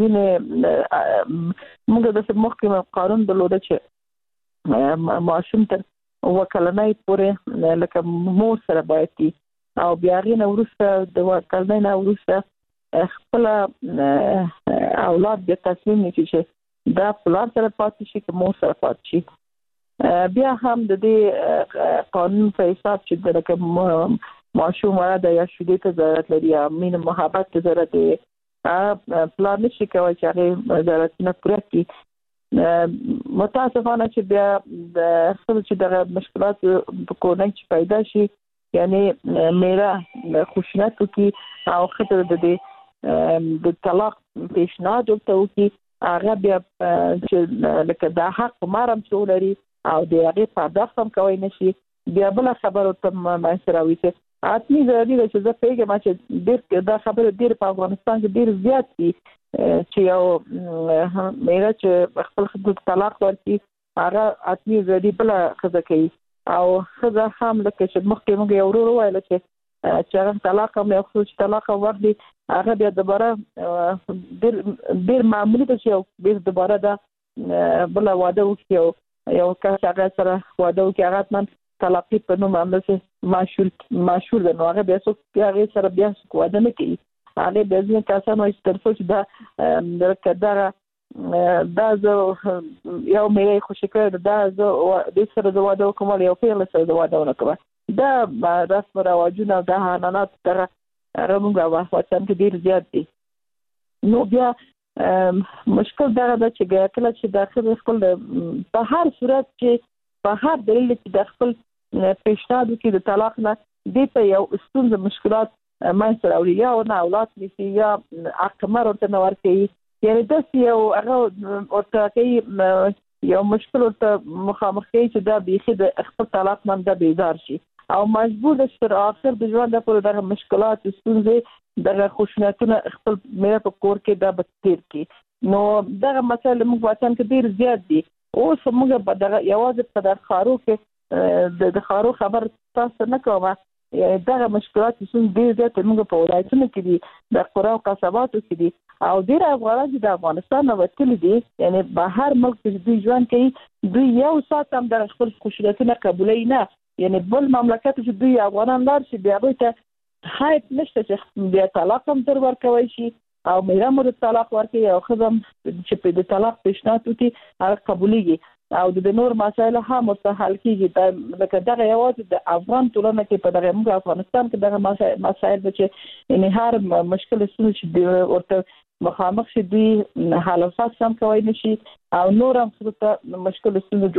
ځینې موږ د محکمه قانون درلوده چې معاشم تر وکلنۍ پورې لکه مور سره باید کی او بیا غینه ورسته د وکلنۍ نه ورسته خپل اولاد د تصمیم نیسي چې دا پلار سره پاتې شي که مور سره پاتې شي. بیا هم د دې قانون په حساب چې د معشوم وراده یا شدید ضرورت لري یا مين محبت ضرورت دی پلان نشي کوي چې هغه ضرورت نه پوره کړي. متاسفانه چې بیا د خپل چې د مشکلات په کورنۍ چې پیدا شي یعنی میرا خوشنط کی او خطر د دې د طلاق پیشنهاد وکړي هغه بیا چې لکه دا حق مارم چې ولري او د هغه پرداخت هم کوي نشي بیا بل خبره ته ما سره وایي اتنی ضروري ده چې زه پیګم چې ډېر دا خبره ډېر په افغانستان کې ډېر زیات دي چې یو میرا چې خپل خپل طلاق ورکړي هغه اتنی ضروري بل خزه کوي او خزه هم لکه چې مخکې موږ یو ورو وایل چې چې هغه طلاق هم یو څه طلاق ورکړي هغه بیا دوباره ډېر ډېر معمولی ده چې بیا دوباره دا بل واده وکړي یو کس هغه سره واده وکړي هغه من طلاقی په نوم باندې مشهور مشهور ده نو هغه بیا څو هغه سره بیا واده نه کوي هغه بیا ځین کسانو چې ترڅو چې دا درکداره دا زه یو مې خوشی کړ دا زه د سره د واده کوم یو پیغله سره د واده وکړم دا رسم رواجونه د حنانات تر رموږه واسطه کې ډیر زیات دي. نو بیا مشکل دا ده چې کله چې داخل خپل په هر صورت چې په هر دلیل چې د خپل پیشنهاد کې د طلاق نه د په یو ستونزه مشکلات مې سره اوري یا نه اولاد نشي یا اکمر ورته نور کوي یعنی د یو هغه ورته کوي یو مشکل ورته مخامخ کوي چې دا بيخي د خپل طلاق من د بیزار شي او مجبور د تر اخر د ژوند لپاره دغه مشکلات ستونزې دغه خوشنطونه خپل مې په کور کې دا بتیر کی نو دغه مسله موږ واتن کې ډیر زیات دي اوس موږ په دغه یوازې په دغه خارو کې د خارو خبر تاسو نه کومه دغه مشکلات چې ډیر زیات موږ په ولایتونو کې دي د قرا او قصباتو کې دي او ډیر افغانان د افغانستان نو وتل دي یعنی بهر ملک کې دوی ژوند کوي دوی یو سات هم د خپل خوشنطونه قبولې نه یعنی بل مملکت چې دوی افغانان لار شي بیا به ته حایت نشته چې بیا طلاق هم در ورکوي شي او میرا مور طلاق ورکوي او خدام چې په د طلاق پیشنهاد وکړي هغه قبولېږي او د نور مسایل هم مستحل کیږي دا لکه دغه یوازې د افغان ټولنه کې په دغه موږ افغانستان کې دغه مسایل چې ان هر مشکل څه چې ورته مخامخ شي دوی حالفات هم کوي نشي او نور هم څه مشکل څه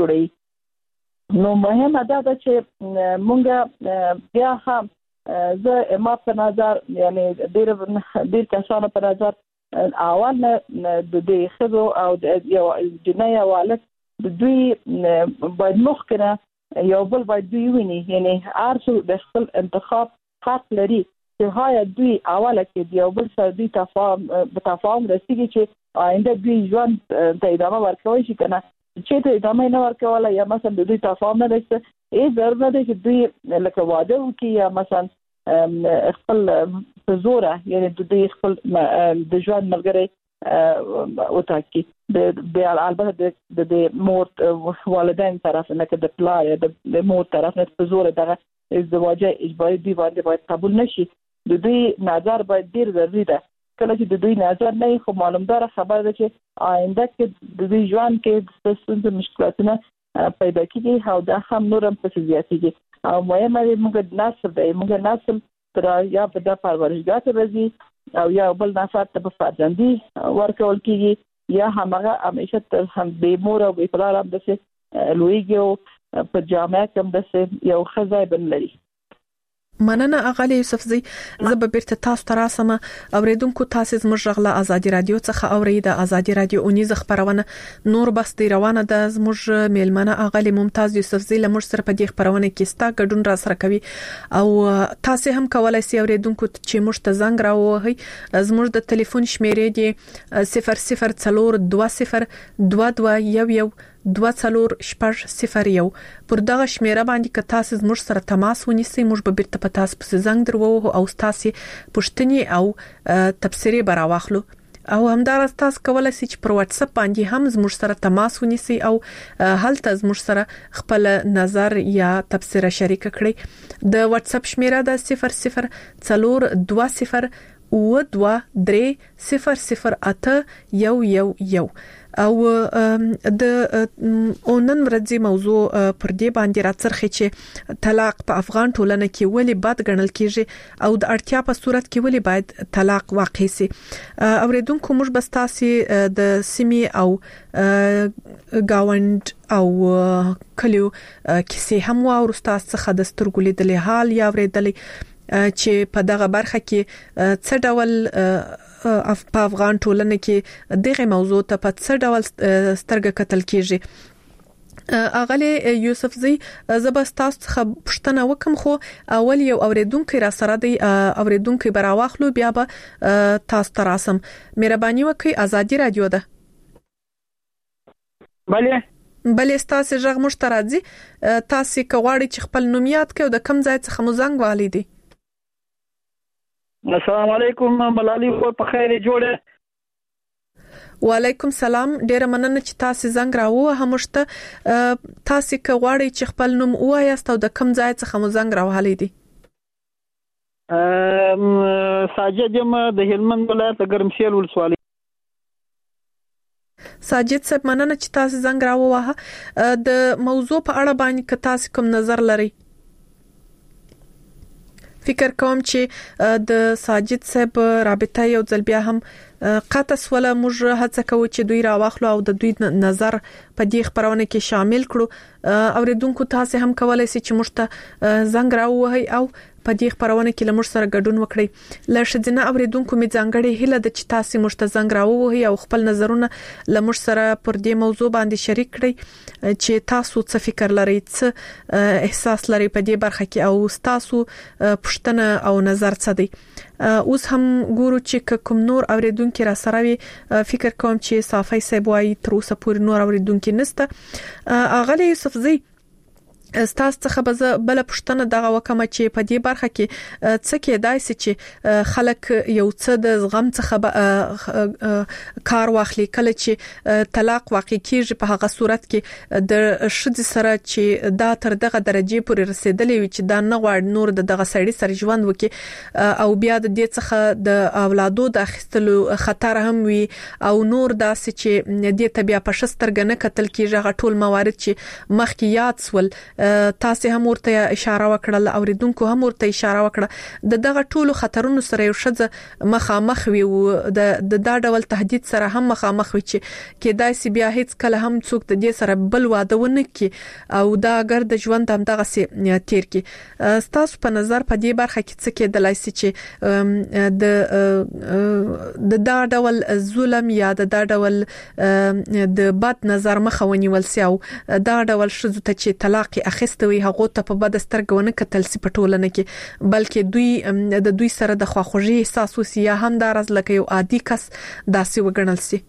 جوړي نو مهمه دا ده چې مونږ بیا هم زه ما په نظر یعنی ډېر ډېر کسانو په نظر اول د دې خزو او د یو جنایي والد دوی باید مخکنه یو بل باید دوی ویني یعنی ارڅو د خپل انتخاب حق لري چې هاي دوی اوله کې یو بل سره دوی تفاهم تفاهم رسیږي چې آینده دوی ژوند ته ادامه ورکوي شي کنه چې ته ادامه نه ورکوله یا مثلا دوی تفاهم نه لري ای ضرورت دی چې دوی لکه واده وکړي یا مثلا خپل زوره یعنی دوی خپل د ژوند ملګری او تاکي د البته د مور والدین طرف نه کې د پلار یا د مور طرف نه په زور دغه ازدواج اجباري دی باندې باید قبول نشي د دوی نظر باید ډیر ضروري ده کله چې د دوی نظر نه خو معلومدار خبر ده چې آینده کې د دوی ژوند کې د ستونزې مشکلاتونه پیدا کیږي او دا هم نورم په زیاتېږي او مهمه دی موږ نسل دی موږ نسل تر یا په د پرورشګاه ته راځي او یا بل نفر ته په فرزندي ورکول کیږي یا همغه همیشه تر هم به مور او به پلار هم د لویګو په جامعه کې هم د یو خزای بن لري. مننه اغلی یوسفزی زب بیرته تاسو ته راسم اوریدونکو تاسو زموږ غلا ازادي رادیو څخه اورید ازادي رادیو اونیز خبرونه نور بس دی روانه د زموږ میلمنه اغلی ممتاز یوسفزی لمر سره په دې خبرونه کې ستا ګډون را سره کوي او تاسو هم کولای شئ اوریدونکو چې موږ ته زنګ راوهي زموږ د ټلیفون شمیرې دی صفر صفر څلور دوه صفر دوه دوه یو یو دوه څلور شپږ صفر یو پر دغه شمیره باندې که تاسو زموږ سره تماس ونیسئ موږ به بیرته په تاسو په زنګ درو او تاسو پوښتنې او تبصرې براواخلو او همدارس تاسو کولای شئ چې پر واتس اپ باندې هم زموږ سره تماس ونیسئ او هلته زموږ سره خپل نظر یا تبصره شریک کړئ د واتس اپ شمیره د صفر صفر څلور دوه صفر او دوه درې صفر صفر اته یو یو یو او د اونن ورځي موضوع پر دې باندې راڅرخي چې طلاق په افغان ټولنه کې ولې بد ګڼل کیږي او د اړتیا په صورت کې ولې باید طلاق واقع شي اوریدونکو موږ بس تاسو د سیمي او گاوند او کلیو کیسې هم ورسته څخه د سترګو لیدلې حال یا ورېدلې چې په دغه برخه کې څه ډول په افغان ټولنه کې دغه موضوع ته په څه ډول سترګه کتل کیږي اغلی یوسفزی زبستاس څخه پښتنه وکم خو اول یو اوریدونکو را سره دی اوریدونکو براواخلو بیا به تاسو ته راسم مهرباني وکړئ ازادي رادیو ده bale بلې تاسو ژغ مشترکزي تاسو کواړي چې خپل نوم یاد کړئ د کم ځای څخه مزنګ والی دی السلام علیکم ملالي په خیر جوړه وعلیکم سلام ډیر مننه چې تاسو زنګ راوه همشته تاسو کواړی چې خپل نوم وایاست او د کم ځای څخه مو زنګ راوهلی دي ام ساجد یم د هلمند ولایت ګرمسیل ولسوالۍ ساجد صاحب مننه چې تاسو زنګ راوه د موضوع په اړه باندې که تاسو کوم نظر لرئ فکر کوم چې د ساجد صاحب رابطه یو ځل بیا هم قطع سواله موږ هڅه کوو چې دوی راوخلو او د دوی نظر په دې خبرونه کې شامل کړو اوریدونکو تاسو هم کولای شئ چې موږ ته زنګ راوهي او په دې خبرونه کې لمر سره ګډون وکړئ لښدنه اوریدونکو می ځانګړي هله د چې تاسو موږ ته زنګ راوهي او خپل نظرونه لمر سره پر دې موضوع باندې شریک کړئ چې تاسو څه فکر لرئ څه احساس لرئ په دې برخه کې او تاسو پښتنه او نظر څه دی اوس هم ګورو چې کوم نور اوریدونکو را سره وي فکر کوم چې صافي سبوي تر اوسه پورې نور اوریدونکو نسته اغلی یوسفزی استاس څخه بل پښتنه دغه وکمه چې په دې برخه کې څه کېدای شي چې خلک یو څه د زغم څخه کار واخلي کله چې طلاق واقع کیږي په هغه صورت کې د شذ سره چې دا تر دغه درجه پورې رسیدلې وي چې دا نه غواړي نور دغه سړی سره ژوند وکړي او بیا د دې څخه د اولادو د اخیستلو خطر هم وي او نور داسې چې د طبيعه په شسترګنه کتل کیږي غټول موارد چې مخکې یاد سول تاسو هم ورته اشاره وکړه اوریدونکو هم ورته اشاره وکړه د دغه ټولو خطرونو سره یو شذ مخامخ وي او د دا ډول تهدید سره هم مخامخ وي چې کېدای شي بیا هیڅ کله هم څوک د دې سره بل واده ونه کړي او دا اگر د ژوند هم دغه سي تیر کړي تاسو په نظر په دې برخه کې څه کېدلای شي چې د د دا ډول ظلم یا د دا ډول د بد نظر مخاوني ولسي او دا ډول شذ ته چې طلاق اخیستوي هغه ته په بد سترګونه کتل سي پټولنه کې بلکې دوی د دوی سره د خواخوږي احساس وسي یا هم د راز لکه یو عادي کس داسې وګڼل سي.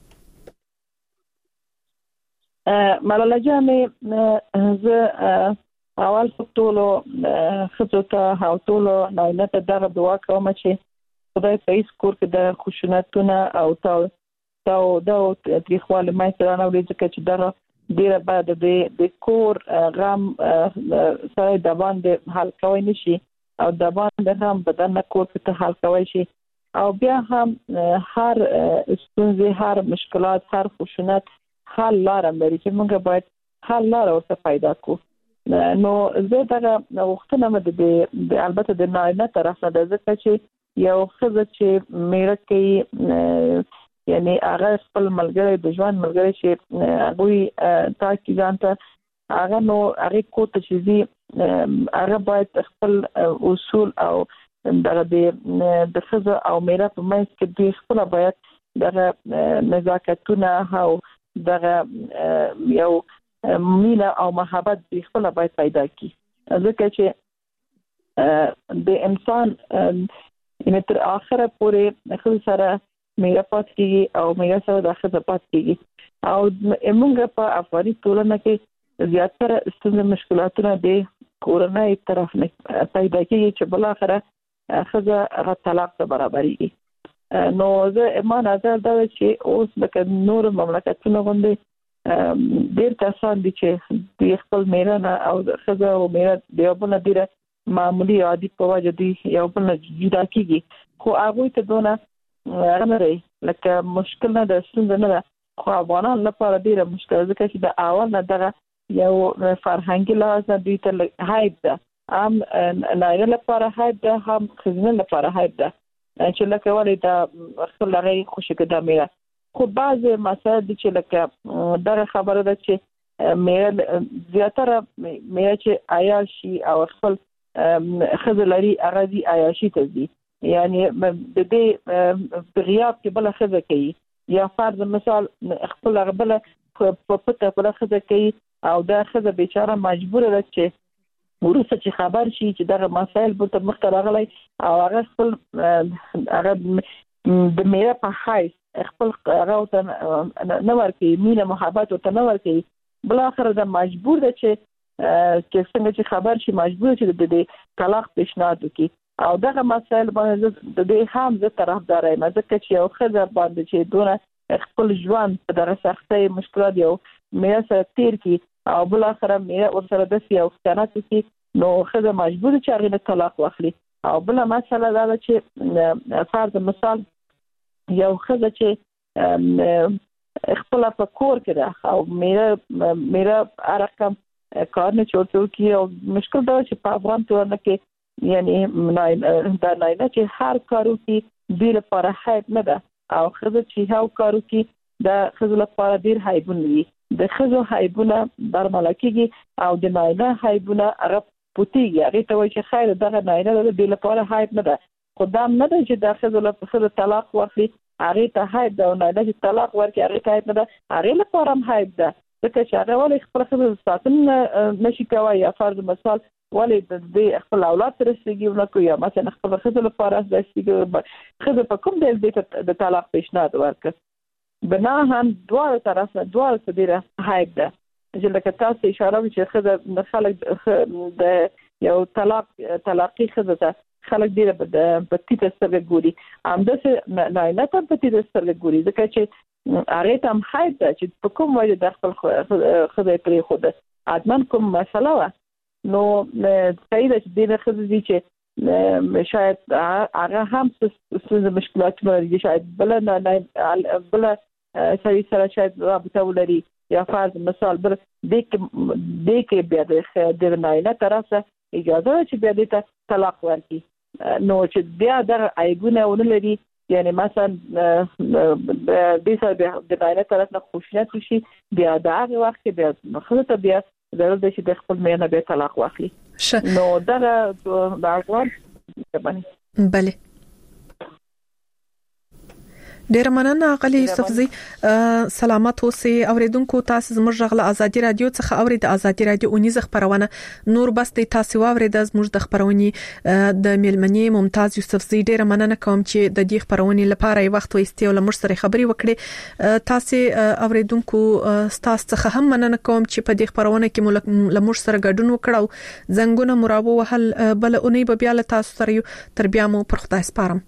ملاله جانې زه اول ټولو خصوصا او ټولو نه ته دغه دعا کوم چې خدای په هیڅ کور کې د خوشناتونه او تاو تاو د تاریخوالي مې سره نه ولې چې دغه ډیره بعد د کور غم سره د باندې حل کوي نشي او د باندې هم بدن کور ته حل کوي شي او بیا هم هر ستونزې هر مشکلات هر خشونت حل لاره لري چې موږ باید حل لاره ورته پیدا کړو. نو زه دا وختونه مې د البته د نارینه طرف نه ځکه چې یو خزه چې میره کوي یعنی هغه خپل ملګری د ژوند ملګری چې هغه تاکي ځانته هغه نو هغه کوته چې زی هغه باید خپل اصول او دغه د خزه او میره په منځ کې دوی خپل باید دغه نزاکتونه او دغه یو مینه او محبت دوی خپل باید پیدا کړي ځکه چې د انسان ان تر اخره پورې خپل سره میرا پات کیږي او میرا سره د خزه پات کیږي او موږ په افغاني ټولنه کې زیاتره ستونزې مشکلاتونه د کورنۍ طرف نه پیدا کیږي چې بل اخره خزه غ طلاق ته برابرېږي. نو زه ایمان نظر دا چې اوس د نور مملکتونو باندې ډېر کسان دي چې د خپل میرا نه او خزه او میرا دیوبونه ډیره معمولی عادي په وجه دي یو بل جدا کیږي خو هغه ته دونه غنري لکه مشکل نه د ستونزې نه خو افغانان لپاره ډیره مشکل ځکه چې د اول نه دغه یو فرهنګي لحاظ دوی ته هایب ده هم نایره لپاره هایب ده هم خزنه لپاره هایب ده چې لکه ولې دا خپل لغې خوشی کده میره خو بعض مسائل دي چې لکه دغه خبره ده چې میره زیاتره میره چې عیاشي او خپل خزلري اغازي عیاشي ته دي یعنی د دې غیاب کې بل خزه کوي یا فرض مثال خپل غبل په پته په خزه کوي او دا خزه بیچاره مجبور ده چې ورسره چې خبر شي چې دغه مسائل به مخته راغلي او هغه خپل هغه د میرا په حیث خپل هغه ته نه ورکي مینه محبت ته نه ورکي بل اخر دا مجبور ده چې چې څنګه چې خبر شي مجبور چې د طلاق پیشنهاد وکړي او دغه مسائل باندې د دې هم د طرفدار یم ځکه چې یو خزه باندې چې دونه خپل ژوند په دغه سختۍ مشکلات یو مې سره تیر کی او بل اخر مې ور سره د یو ستنات کی نو خزه مجبور چې هغه طلاق واخلي او بل مسله دا چې فرض مثال یو خزه چې خپل په کور کې ده او مې مې ارقام کار نه چورته کی او مشکل دا چې په افغان ټولنه کې یعنی دا نه چې هر کارو کې ډیر لپاره هایب نه ده او خزه چې هاو کارو کې د خزه لپاره ډیر هایبونه دي د خزه هایبونه درمل کېږي او د نایله هایبونه هغه پوتیږي هغه ته وایي چې خیر دغه نایله د ډیر لپاره هایب نه ده خدام نه ده چې د خزه لپاره طلاق واخلي هغه ته هایب ده او نایله چې طلاق ورکړي هغه ته هایب نه ده هغه لپاره هم هایب ده ځکه چې هغه ولې خپل خزه ساتنه نشي کوي یا فرض مثال ولې د خپل اولاد سره ستګي ونه کوي مثلا خپل خزه لپاره د ستګي خزه په کوم ډول د طلاق پیشنهاد ورکړ بنا هم دوه طرف دوه څخه هایب ده چې لکه تاسو اشاره وکړئ چې خزه خلک د یو طلاق طلاقي خزه ته خلک ډیر په تیته سره ګوري همداسې نه نه ته په تیته سره ګوري ځکه چې هغه تم هایب ده چې په کوم وجه د خپل خزه پرې خو ده ادمن کوم مسله و نو صحیح ده چې د خزه دي چې شاید هغه هم څه مشکلات لري شاید بل نه بل صحیح سره شاید رابطه ولري یا فرض مثال بل د کې بیا د نایله طرفه اجازه چې بیا د طلاق ورکړي نو چې بیا د ایګونه ونلري یعنی مثلا د سره د نایله طرف نه خوشیت شي بیا د هغه وخت بیا خلک بیا ضرور دی چې د خپل مینه به طلاق واخلي نو دا د افغان بله ډیر مننه غلی یوسفزی. سلامت اوسئ اوریدونکو. تاسو زموږ غږ ازادي رادیو څخه اورید. ازادي رادیو اونیز خبرونه نور بس د تاسو اورید. زموږ د خبرونې د میلمنې ممتاز یوسفزی ډیر مننه کوم چې د دې خبرونې لپاره وخت وایستي او لمر سره خبري وکړي. تاسو اوریدونکو تاسو څخه هم مننه کوم چې په دې خبرونه کې لمر سره ګډون وکړو. زنګونه مرابو وهل بل اونۍ به بیا له تاسو سره تر بیا مو پر خدای سپارم.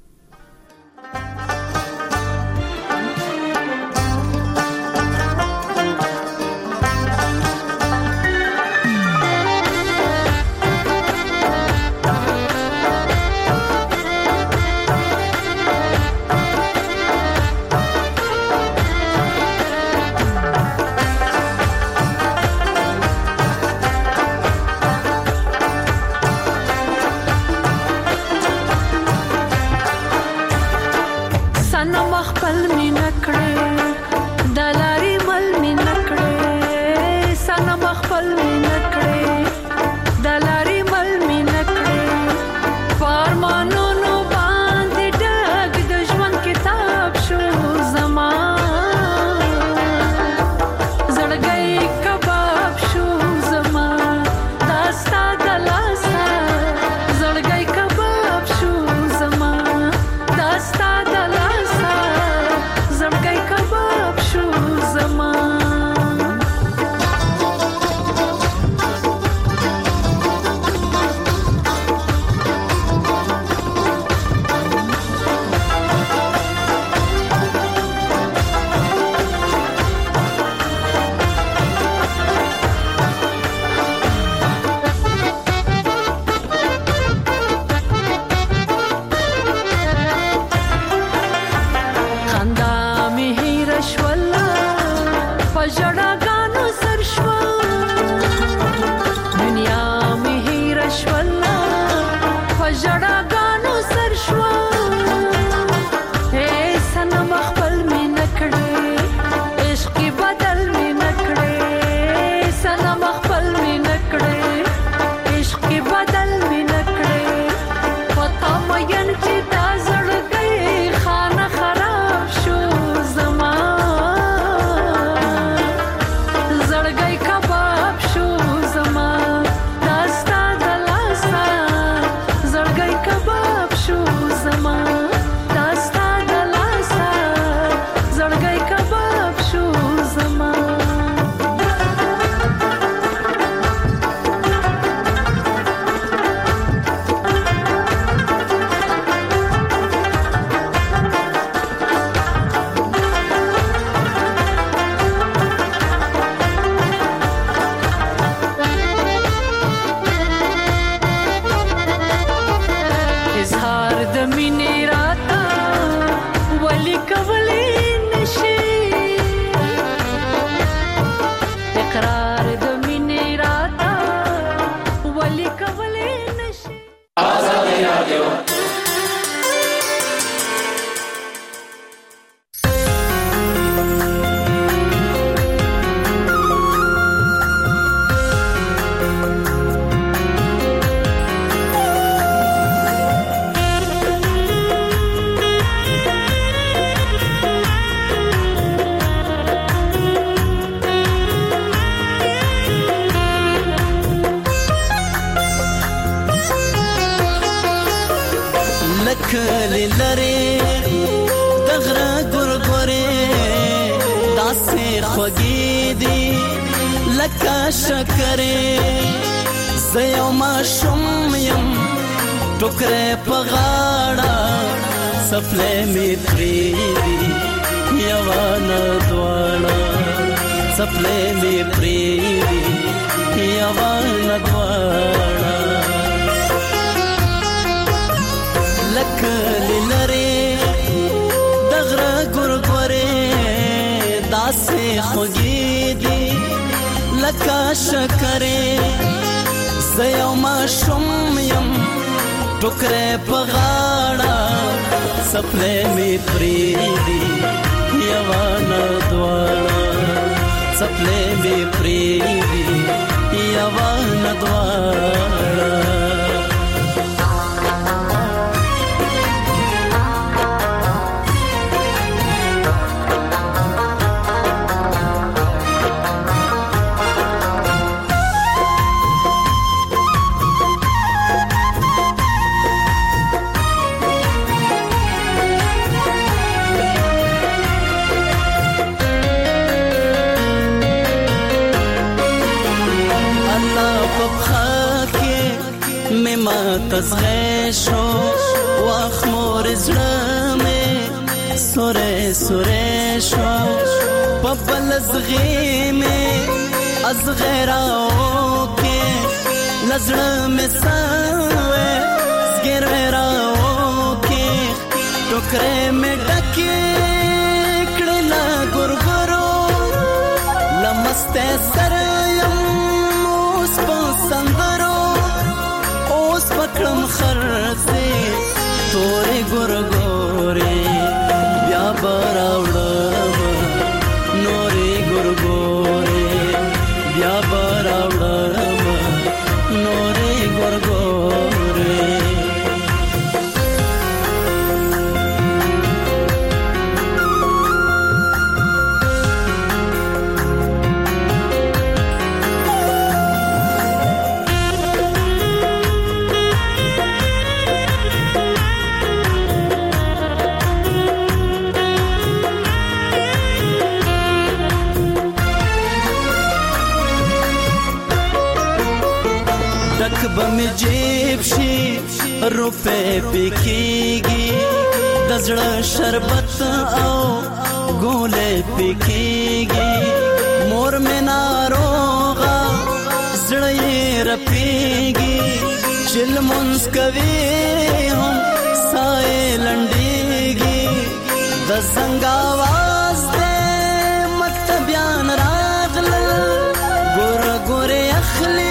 ما تزغشو واخمور زلمه سوره سوره شو پبل زغیمه از غیراو که لزلمه سوه زگراو که ټوکره مې ډکې کړې لا ګورګورو لمسته سره یم اوس په سندرو اوس پکړم خرڅې تورې ګورګورې بیا براوړم نورې ګورګورې بیا براوړم نورې ګورګورې بمی جیب شي روپے پکېږي د زړه شربت او ګولې پکېږي مور مې ناروغه زړه یې رپېږي چې لمونځ کوي هم ساه یې لنډېږي د زنګ اواز دی مکتبیان راغلل ګوره ګورې اخلي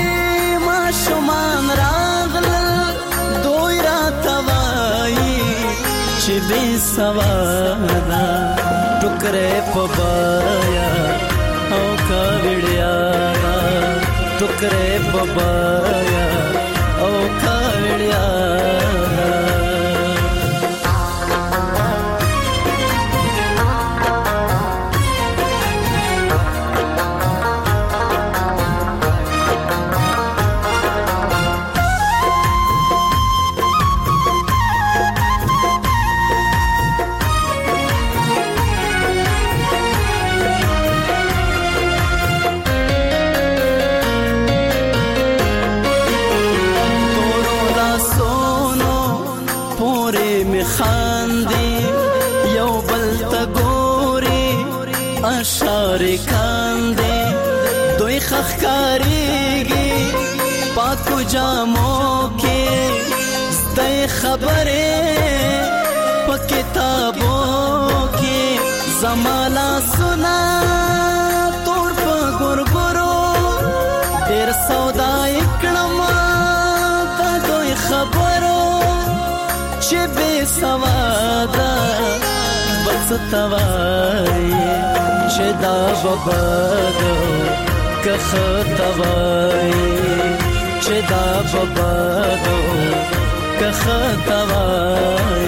شمان راغلل دوی را توایی چی بی سوادا ٹکرے پبایا او کاوڑیا ٹکرے پبایا او کاوڑیا اشاره کاندې دوی خخکاریږي پاکو جامو کې زده خبره په کتابو کې زمالا سنا توړ په ګورګورو ډېر سودا کړم ته دوی خبرو چې بې سواده بس توای چې دا ببادو کخ توای چې دا ببادو کخ توای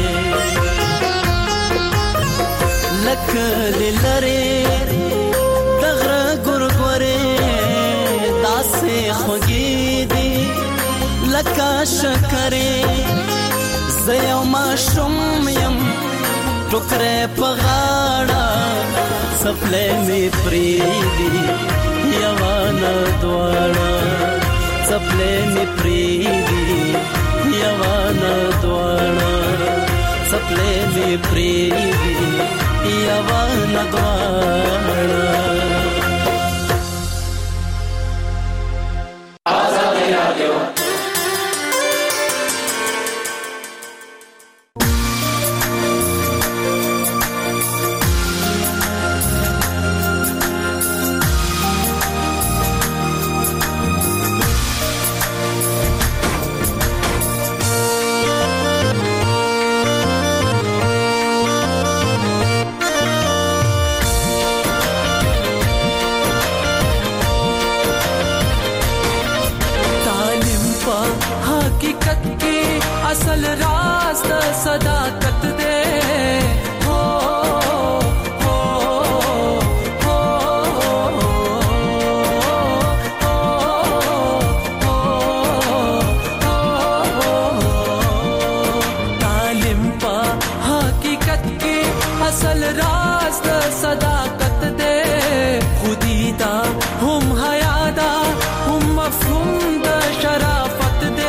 لکه لری دغره ګورګورې داسې خوږې دي لکه شکرې زه یو ماشوم یم ټوکرې په غاړه سپلې مې پریدي یوانه دواړه سپلې مې پریدي یوانه دواړه سپلې مې پریدي یوانه دواړه آزادي رادیو असल राज द सदाकत दे हो हो हो तालिम पा हकीकत की असल राज द सदाकत दे खुदी दा हम हयादा हम मफहूम द शराफत दे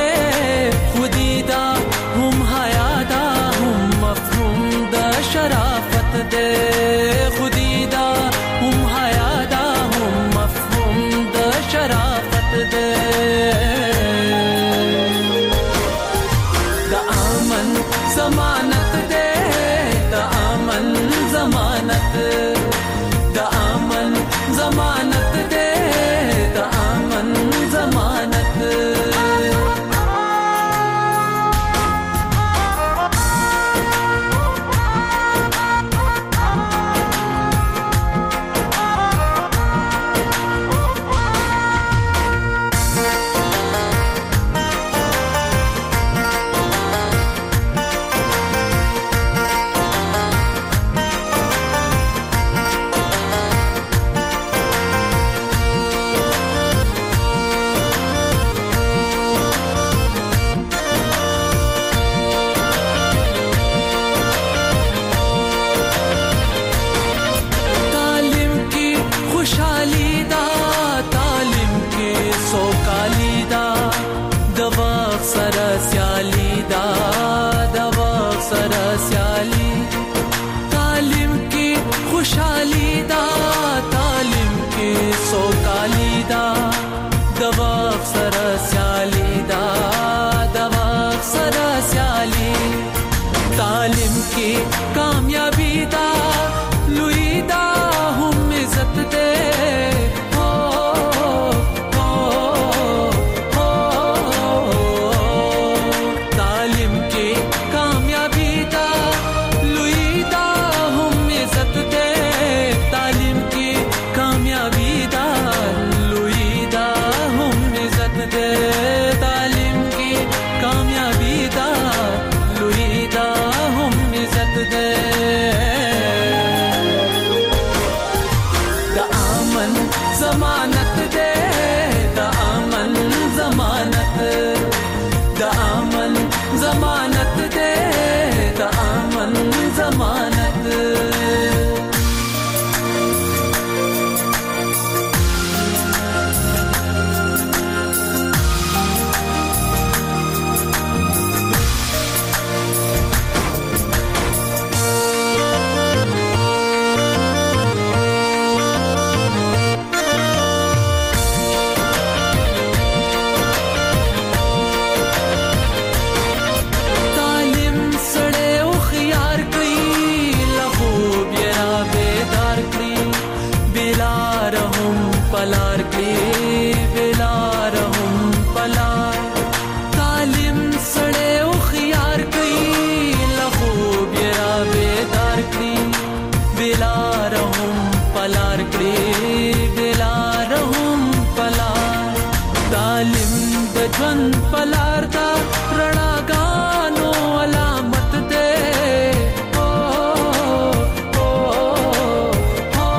پلار دا رڼاګانو علامت دے او او او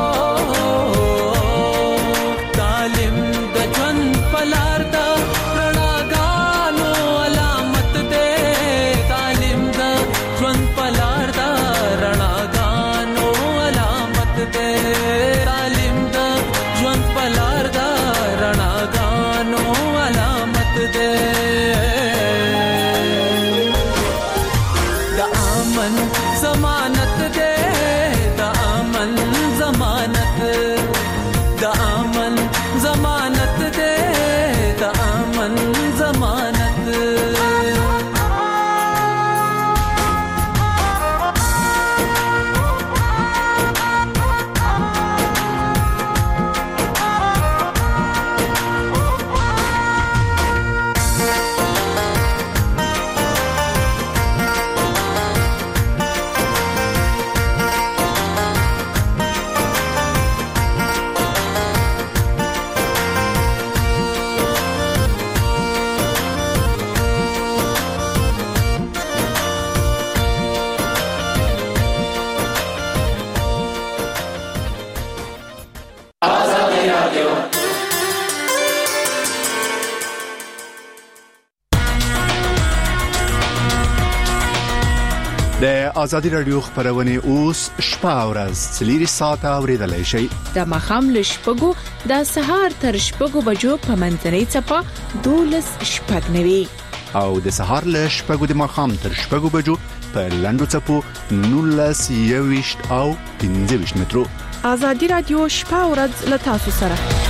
تعلیم د ژوند پلار دا رڼاګانو علامت دے تعلیم د ژوند پلار دا رڼاګانو علامت دے تعلیم د ژوند پلار دا رڼاګانو علامت دے د امن ضمانت دے د امن ضمانت د امن ضمانت دے د امن ضمانت د آزادی رادیو خبرونه اوس شپه او ورځ څلور ساعته اوریدلای شئ د مخام لشپګو د سهار تر شپږو بجو په منځنۍ چپه دولس شپږ نوي او د سهار لشپګو د مخام تر شپږو بجو په لندو چپو نولس یويشت او پنځه ویشت مترو آزادی رادیو شپه او ورځ له تاسو سره